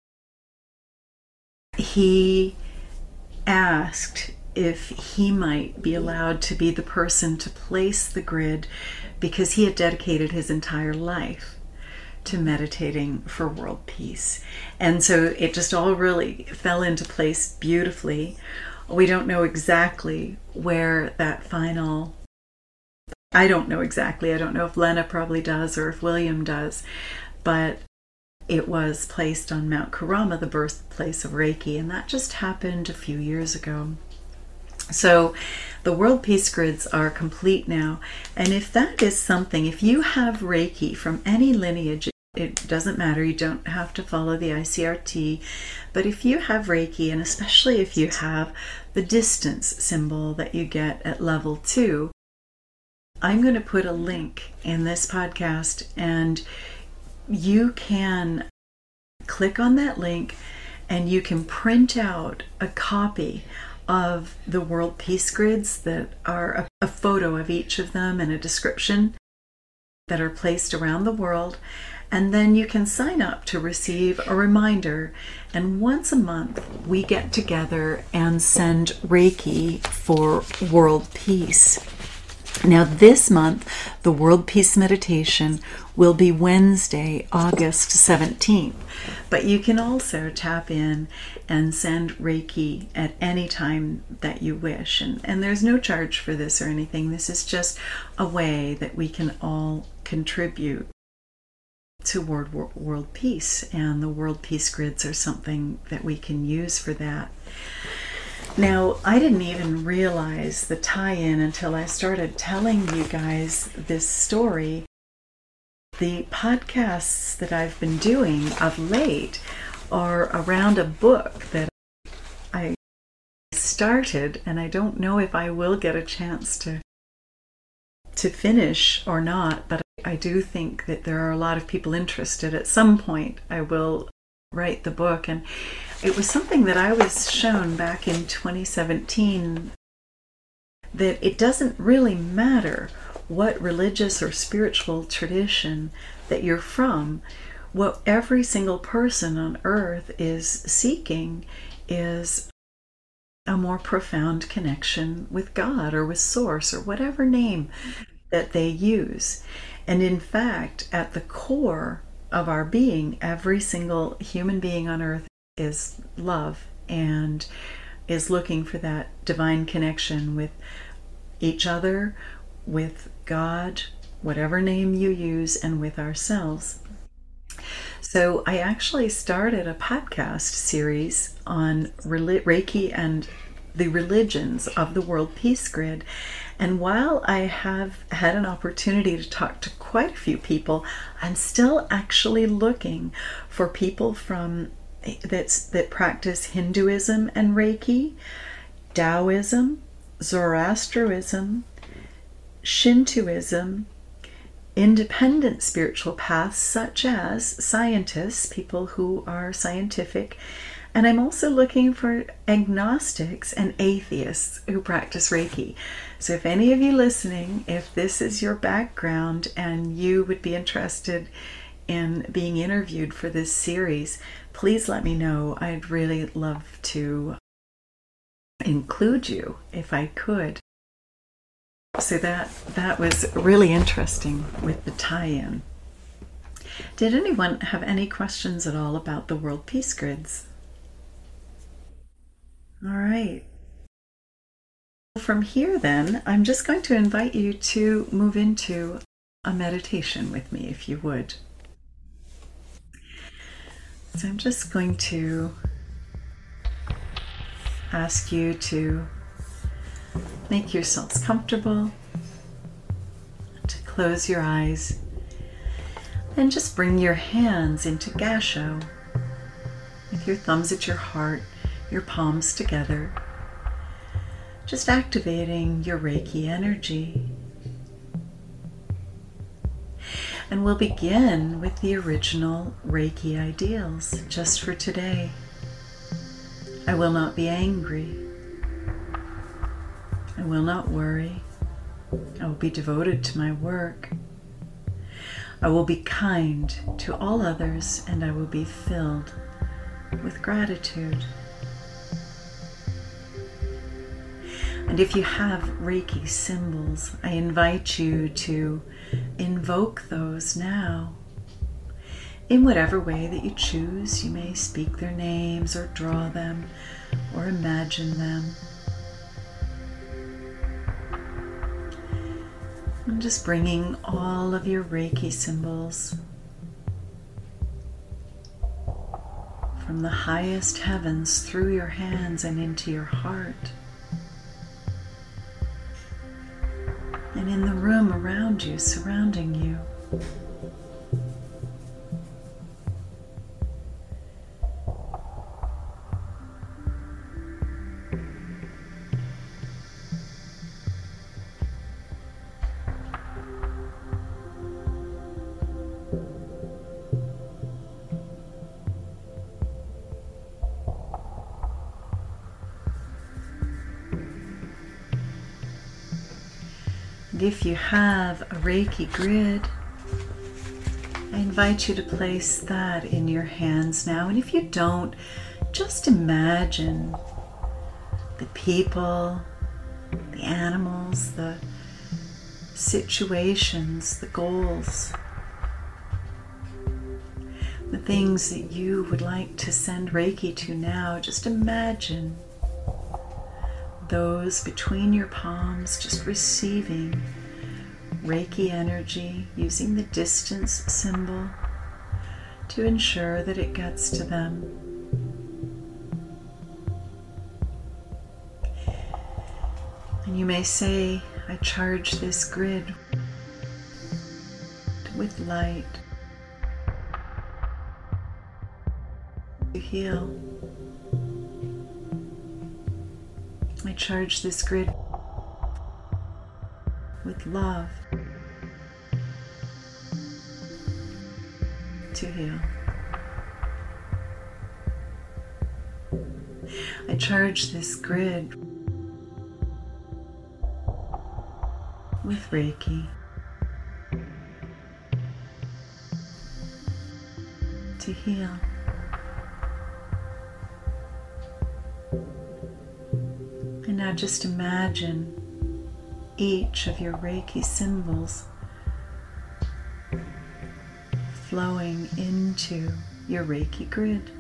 he asked if he might be allowed to be the person to place the grid, because he had dedicated his entire life to meditating for world peace. And so it just all really fell into place beautifully. We don't know exactly where that final, I don't know exactly, I don't know if Lena probably does or if William does, but it was placed on Mount Kurama, the birthplace of Reiki, and that just happened a few years ago. So the world peace grids are complete now. And if that is something, if you have Reiki from any lineage, it doesn't matter, you don't have to follow the I C R T, but if you have Reiki, and especially if you have the distance symbol that you get at level two, I'm going to put a link in this podcast, and you can click on that link and you can print out a copy of the world peace grids that are a, a photo of each of them and a description that are placed around the world. And then you can sign up to receive a reminder. And once a month, we get together and send Reiki for world peace. Now, this month, the World Peace Meditation will be Wednesday, August seventeenth. But you can also tap in and send Reiki at any time that you wish. And, and there's no charge for this or anything. This is just a way that we can all contribute toward world peace. And the world peace grids are something that we can use for that. Now, I didn't even realize the tie-in until I started telling you guys this story. The podcasts that I've been doing of late are around a book that I started, and I don't know if I will get a chance to to finish or not, but I do think that there are a lot of people interested. At some point, I will write the book, and it was something that I was shown back in twenty seventeen, that it doesn't really matter what religious or spiritual tradition that you're from. What every single person on earth is seeking is a more profound connection with God or with Source or whatever name that they use. And in fact, at the core of our being, every single human being on earth is love and is looking for that divine connection with each other, with God, whatever name you use, and with ourselves. So I actually started a podcast series on Reiki and the religions of the World Peace Grid. And while I have had an opportunity to talk to quite a few people, I'm still actually looking for people from that's that practice Hinduism and Reiki, Taoism, Zoroastrianism, Shintoism, independent spiritual paths such as scientists, people who are scientific, and I'm also looking for agnostics and atheists who practice Reiki. So if any of you listening, if this is your background and you would be interested in being interviewed for this series, please let me know. I'd really love to include you if I could. So that that was really interesting with the tie-in. Did anyone have any questions at all about the World Peace Grids? All right. From here then, I'm just going to invite you to move into a meditation with me, if you would. So I'm just going to ask you to Make yourselves comfortable to close your eyes and just bring your hands into Gassho with your thumbs at your heart, your palms together, just activating your Reiki energy. And we'll begin with the original Reiki ideals just for today. I will not be angry. I will not worry. I will be devoted to my work. I will be kind to all others, and I will be filled with gratitude. And if you have Reiki symbols, I invite you to invoke those now. In whatever way that you choose, you may speak their names or draw them or imagine them. And just bringing all of your Reiki symbols from the highest heavens through your hands and into your heart. And in the room around you, surrounding you. And if you have a Reiki grid, I invite you to place that in your hands now. And if you don't, just imagine the people, the animals, the situations, the goals, the things that you would like to send Reiki to now. Just imagine those between your palms, just receiving Reiki energy, using the distance symbol to ensure that it gets to them. And you may say, I charge this grid with light to heal. I charge this grid with love to heal. I charge this grid with Reiki to heal. And now just imagine each of your Reiki symbols flowing into your Reiki grid.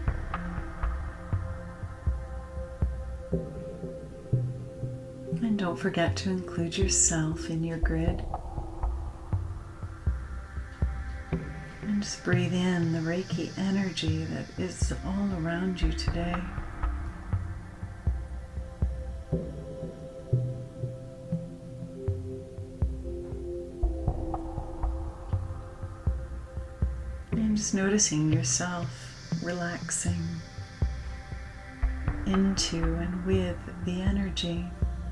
And don't forget to include yourself in your grid. And just breathe in the Reiki energy that is all around you today. And just noticing yourself relaxing into and with the energy.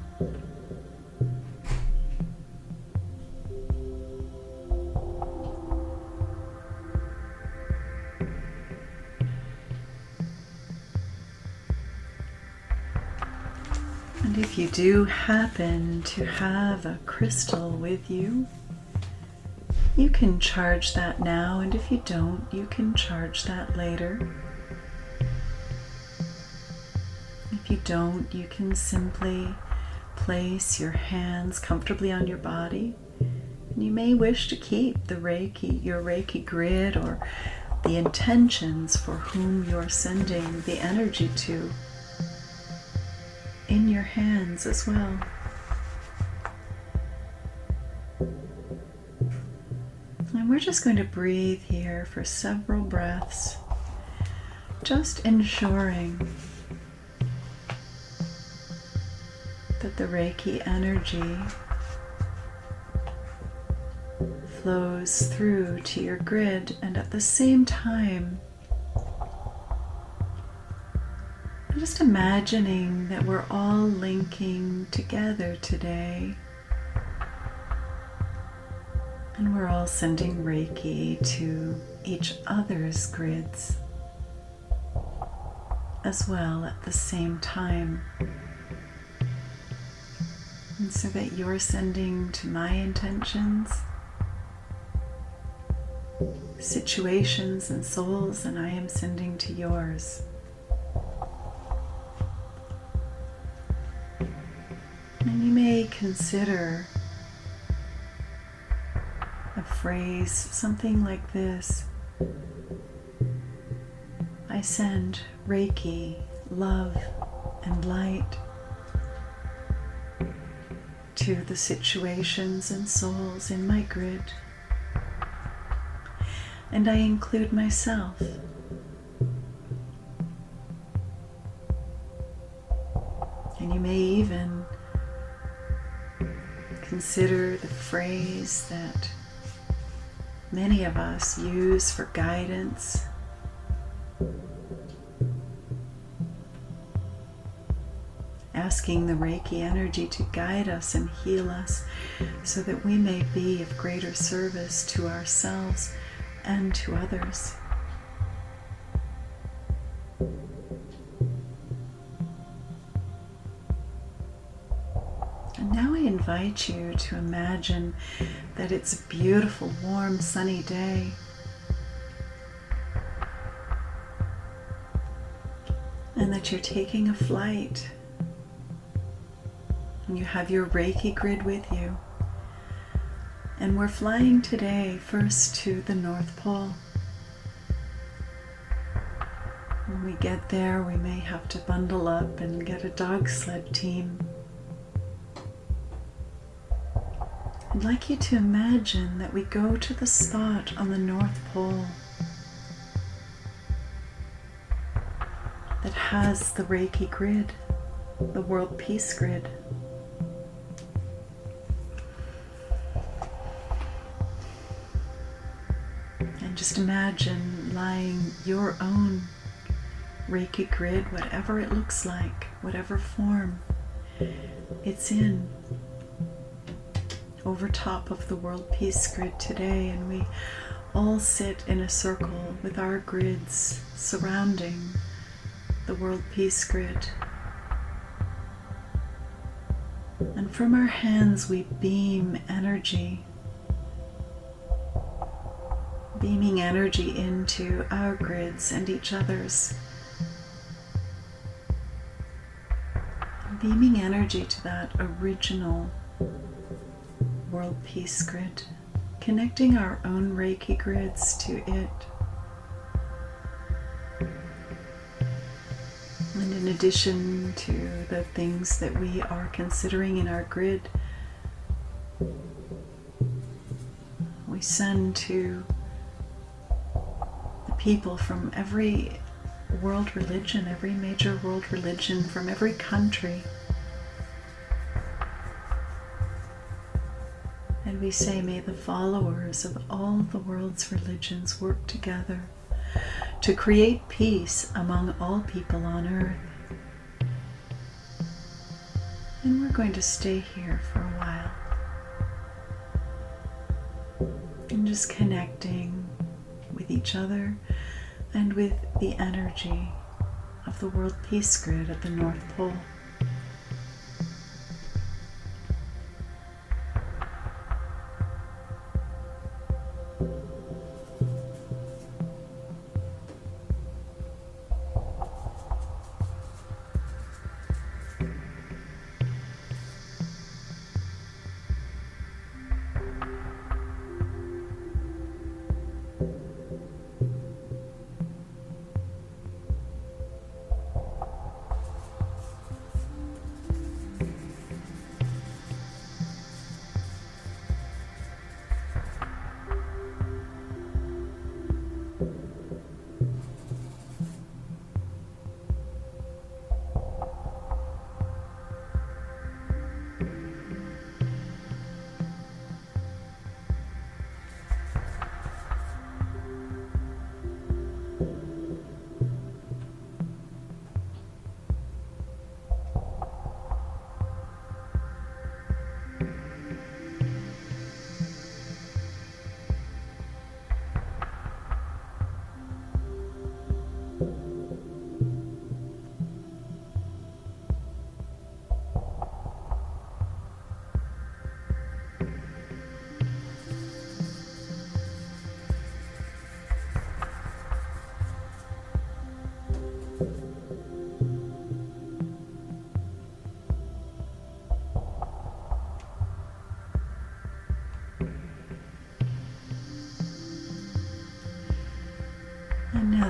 And if you do happen to have a crystal with you, you can charge that now, and if you don't, you can charge that later. If you don't, you can simply place your hands comfortably on your body. And you may wish to keep the Reiki, your Reiki grid, or the intentions for whom you're sending the energy to in your hands as well. And we're just going to breathe here for several breaths, just ensuring that the Reiki energy flows through to your grid, and at the same time, I'm just imagining that we're all linking together today, and we're all sending Reiki to each other's grids as well at the same time. And so that you're sending to my intentions, situations and souls, and I am sending to yours. And you may consider a phrase, something like this: I send Reiki, love, and light to the situations and souls in my grid. And I include myself. And you may even consider the phrase that many of us use for guidance. Asking the Reiki energy to guide us and heal us so that we may be of greater service to ourselves and to others. And now I invite you to imagine that it's a beautiful, warm, sunny day. And that you're taking a flight. And you have your Reiki grid with you. And we're flying today first to the North Pole. When we get there, we may have to bundle up and get a dog sled team. I'd like you to imagine that we go to the spot on the North Pole that has the Reiki grid, the World Peace Grid. And just imagine lying your own Reiki grid, whatever it looks like, whatever form it's in, over top of the World Peace Grid today, and we all sit in a circle with our grids surrounding the World Peace Grid. And from our hands we beam energy, beaming energy into our grids and each other's. Beaming energy to that original World Peace Grid, connecting our own Reiki grids to it. And in addition to the things that we are considering in our grid, we send to the people from every world religion, every major world religion, from every country. And we say, may the followers of all the world's religions work together to create peace among all people on earth. And we're going to stay here for a while. And just connecting with each other and with the energy of the World Peace Grid at the North Pole.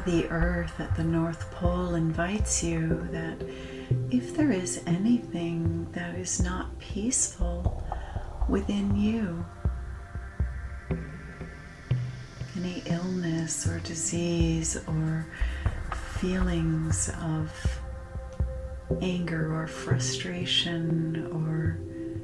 the earth at the North Pole invites you that if there is anything that is not peaceful within you, any illness or disease or feelings of anger or frustration or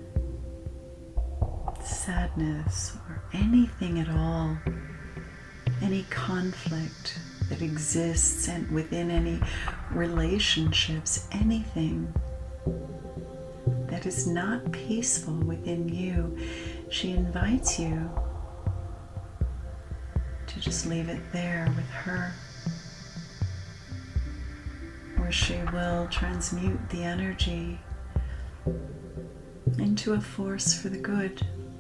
sadness or anything at all, any conflict that exists and within any relationships, anything that is not peaceful within you, she invites you to just leave it there with her, where she will transmute the energy into a force for the good.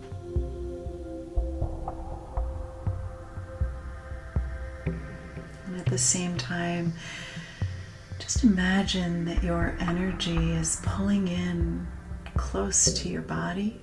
And at the same time, just imagine that your energy is pulling in close to your body.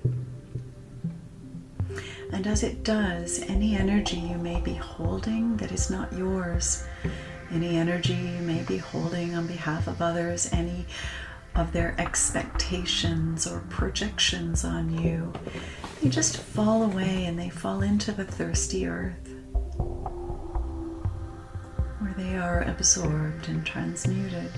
And as it does, any energy you may be holding that is not yours, any energy you may be holding on behalf of others, any of their expectations or projections on you, they just fall away and they fall into the thirsty earth, where they are absorbed and transmuted.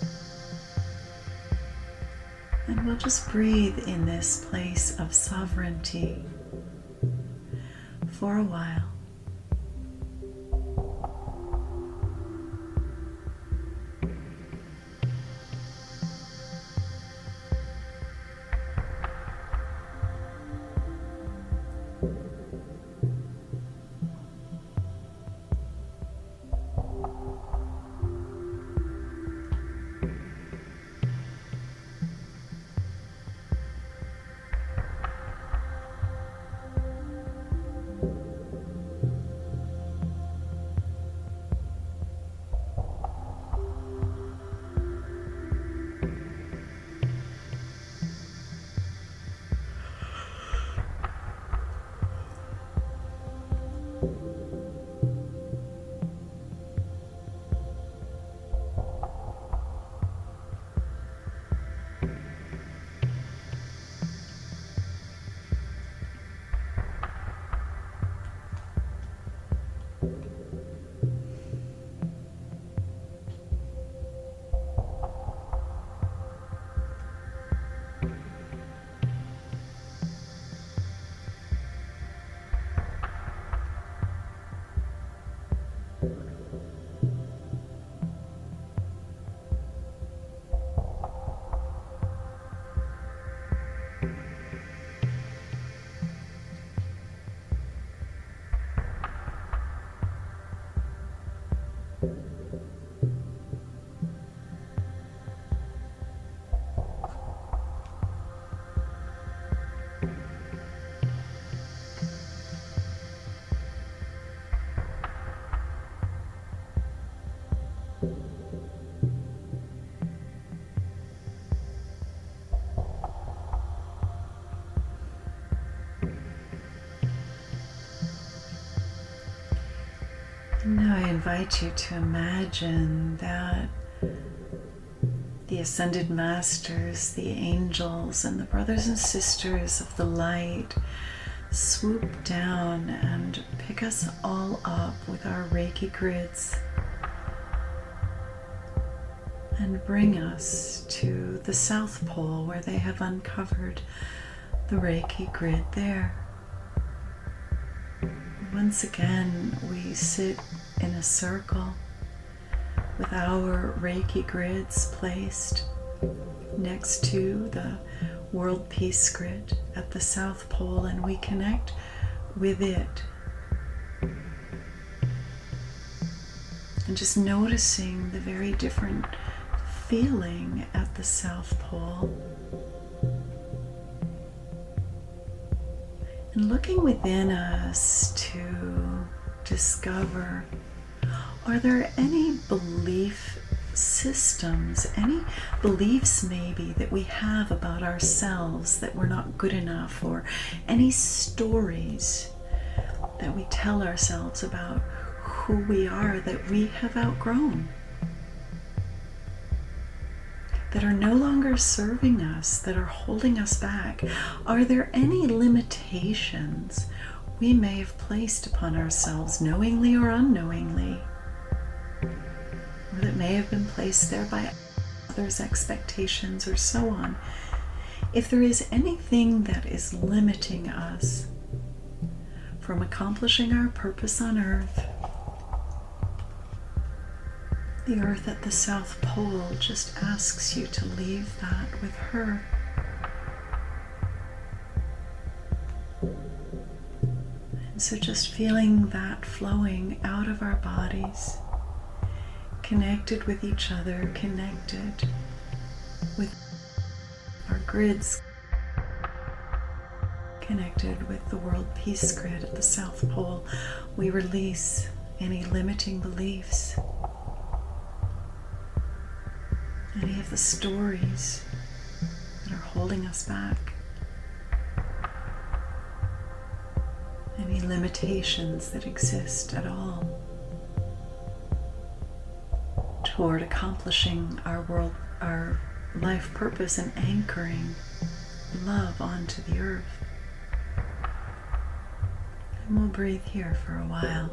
And we'll just breathe in this place of sovereignty for a while. Now I invite you to imagine that the Ascended Masters, the angels, and the brothers and sisters of the light swoop down and pick us all up with our Reiki grids and bring us to the South Pole, where they have uncovered the Reiki grid there. Once again, we sit in a circle with our Reiki grids placed next to the World Peace Grid at the South Pole, and we connect with it. And just noticing the very different feeling at the South Pole. And looking within us to discover, are there any belief systems, any beliefs maybe that we have about ourselves that we're not good enough, or any stories that we tell ourselves about who we are that we have outgrown, that are no longer serving us, that are holding us back? Are there any limitations we may have placed upon ourselves, knowingly or unknowingly, or that may have been placed there by others' expectations or so on? If there is anything that is limiting us from accomplishing our purpose on earth, the earth at the South Pole just asks you to leave that with her. And so just feeling that flowing out of our bodies, connected with each other, connected with our grids, connected with the World Peace Grid at the South Pole, we release any limiting beliefs, any of the stories that are holding us back, any limitations that exist at all toward accomplishing our world, our life purpose, and anchoring love onto the earth. And we'll breathe here for a while.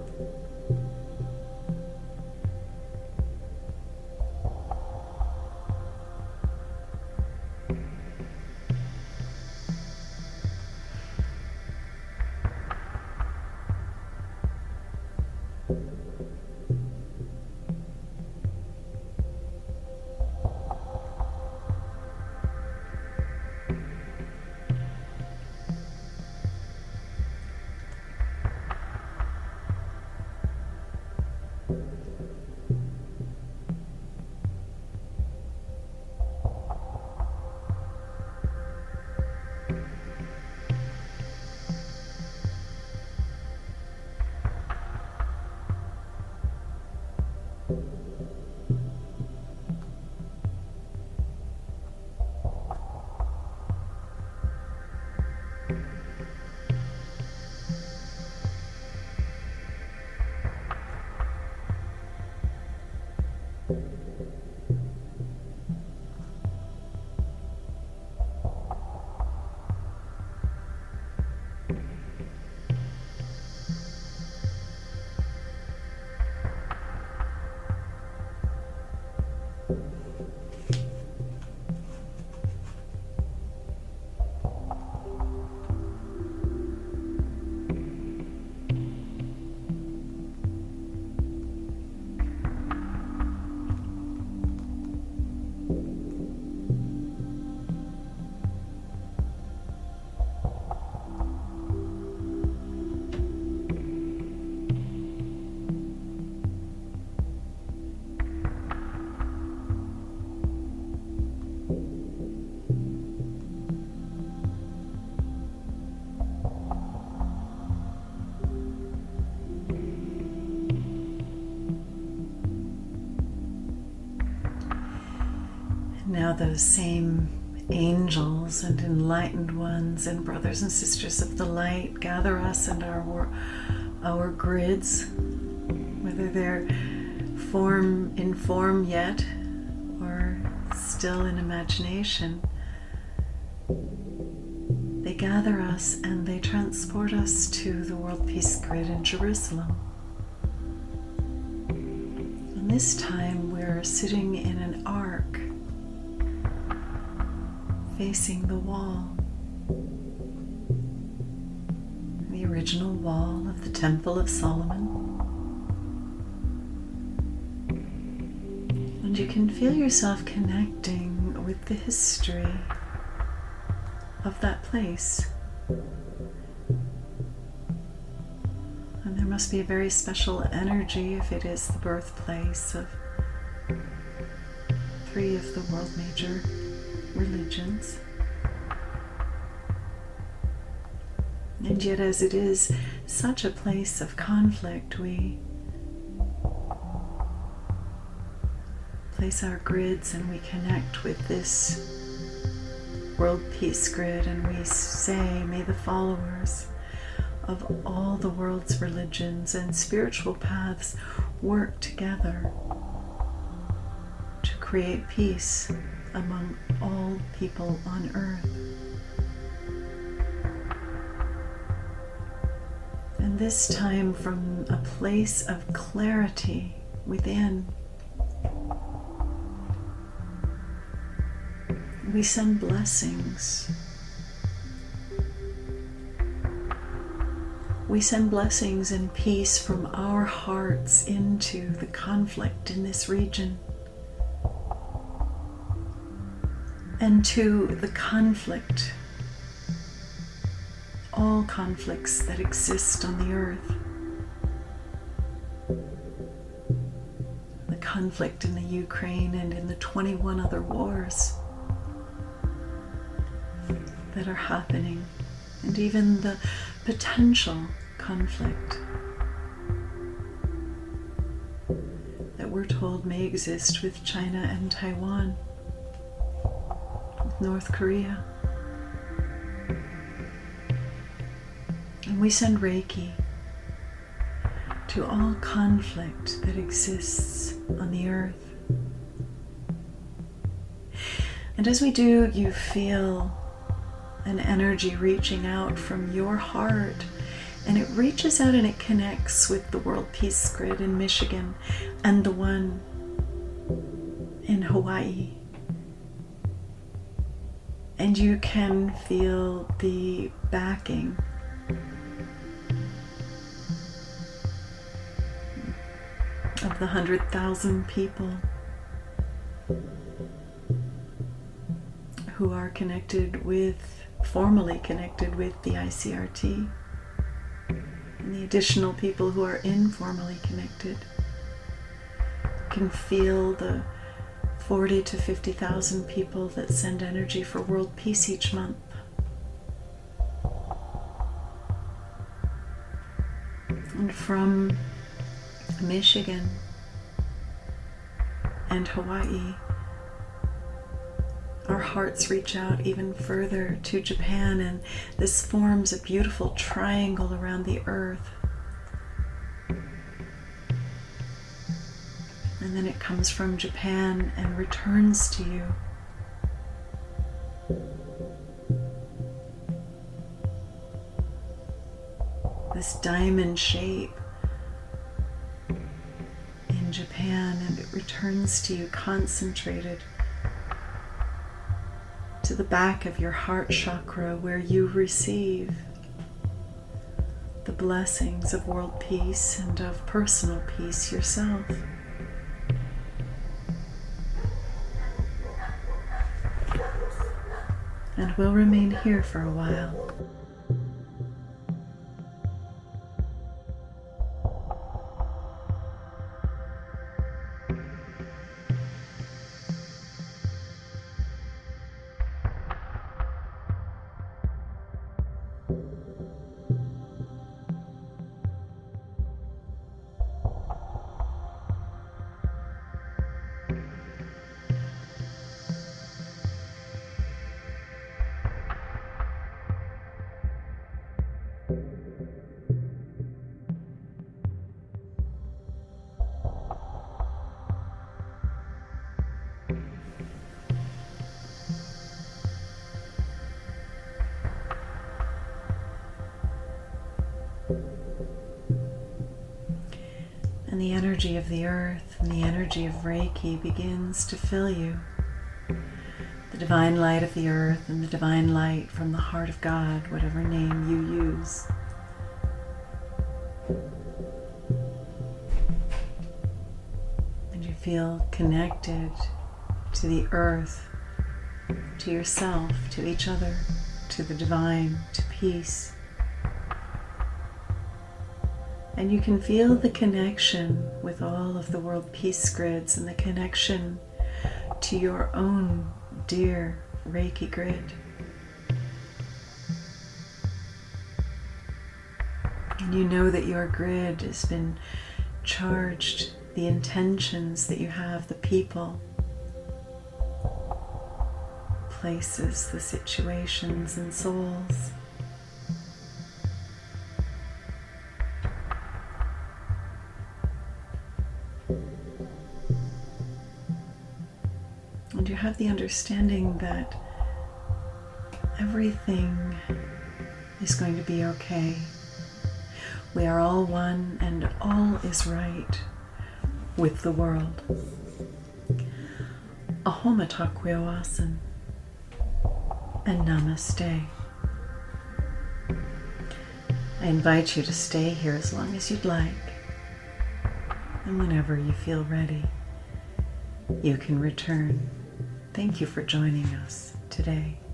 Now those same angels and enlightened ones and brothers and sisters of the light gather us and our our grids, whether they're form in form yet or still in imagination. They gather us and they transport us to the World Peace Grid in Jerusalem. And this time we're sitting in an ark facing the wall, the original wall of the Temple of Solomon. And you can feel yourself connecting with the history of that place. And there must be a very special energy if it is the birthplace of three of the world major religions. And yet, as it is such a place of conflict, we place our grids and we connect with this World Peace Grid, and we say, may the followers of all the world's religions and spiritual paths work together to create peace among all people on earth. And this time from a place of clarity within, we send blessings. We send blessings and peace from our hearts into the conflict in this region, and to the conflict, all conflicts that exist on the earth. The conflict in the Ukraine and in the twenty-one other wars that are happening, and even the potential conflict that we're told may exist with China and Taiwan, with North Korea. And we send Reiki to all conflict that exists on the earth. And as we do, you feel an energy reaching out from your heart, and it reaches out and it connects with the World Peace Grid in Michigan and the one in Hawaii. And you can feel the backing of the hundred thousand people who are connected with, formally connected with the I C R T, and the additional people who are informally connected. You can feel the forty to fifty thousand people that send energy for world peace each month. And from Michigan and Hawaii, our hearts reach out even further to Japan, and this forms a beautiful triangle around the earth. And then it comes from Japan and returns to you. This diamond shape in Japan, and it returns to you concentrated to the back of your heart chakra, where you receive the blessings of world peace and of personal peace yourself. And we'll remain here for a while. And the energy of the earth and the energy of Reiki begins to fill you. The divine light of the earth and the divine light from the heart of God, whatever name you use. And you feel connected to the earth, to yourself, to each other, to the divine, to peace. And you can feel the connection with all of the world peace grids and the connection to your own dear Reiki grid. And you know that your grid has been charged, the intentions that you have, the people, places, the situations and souls have the understanding that everything is going to be okay. We are all one and all is right with the world. Ahoma Takweo Asan and Namaste. I invite you to stay here as long as you'd like, and whenever you feel ready, you can return. Thank you for joining us today.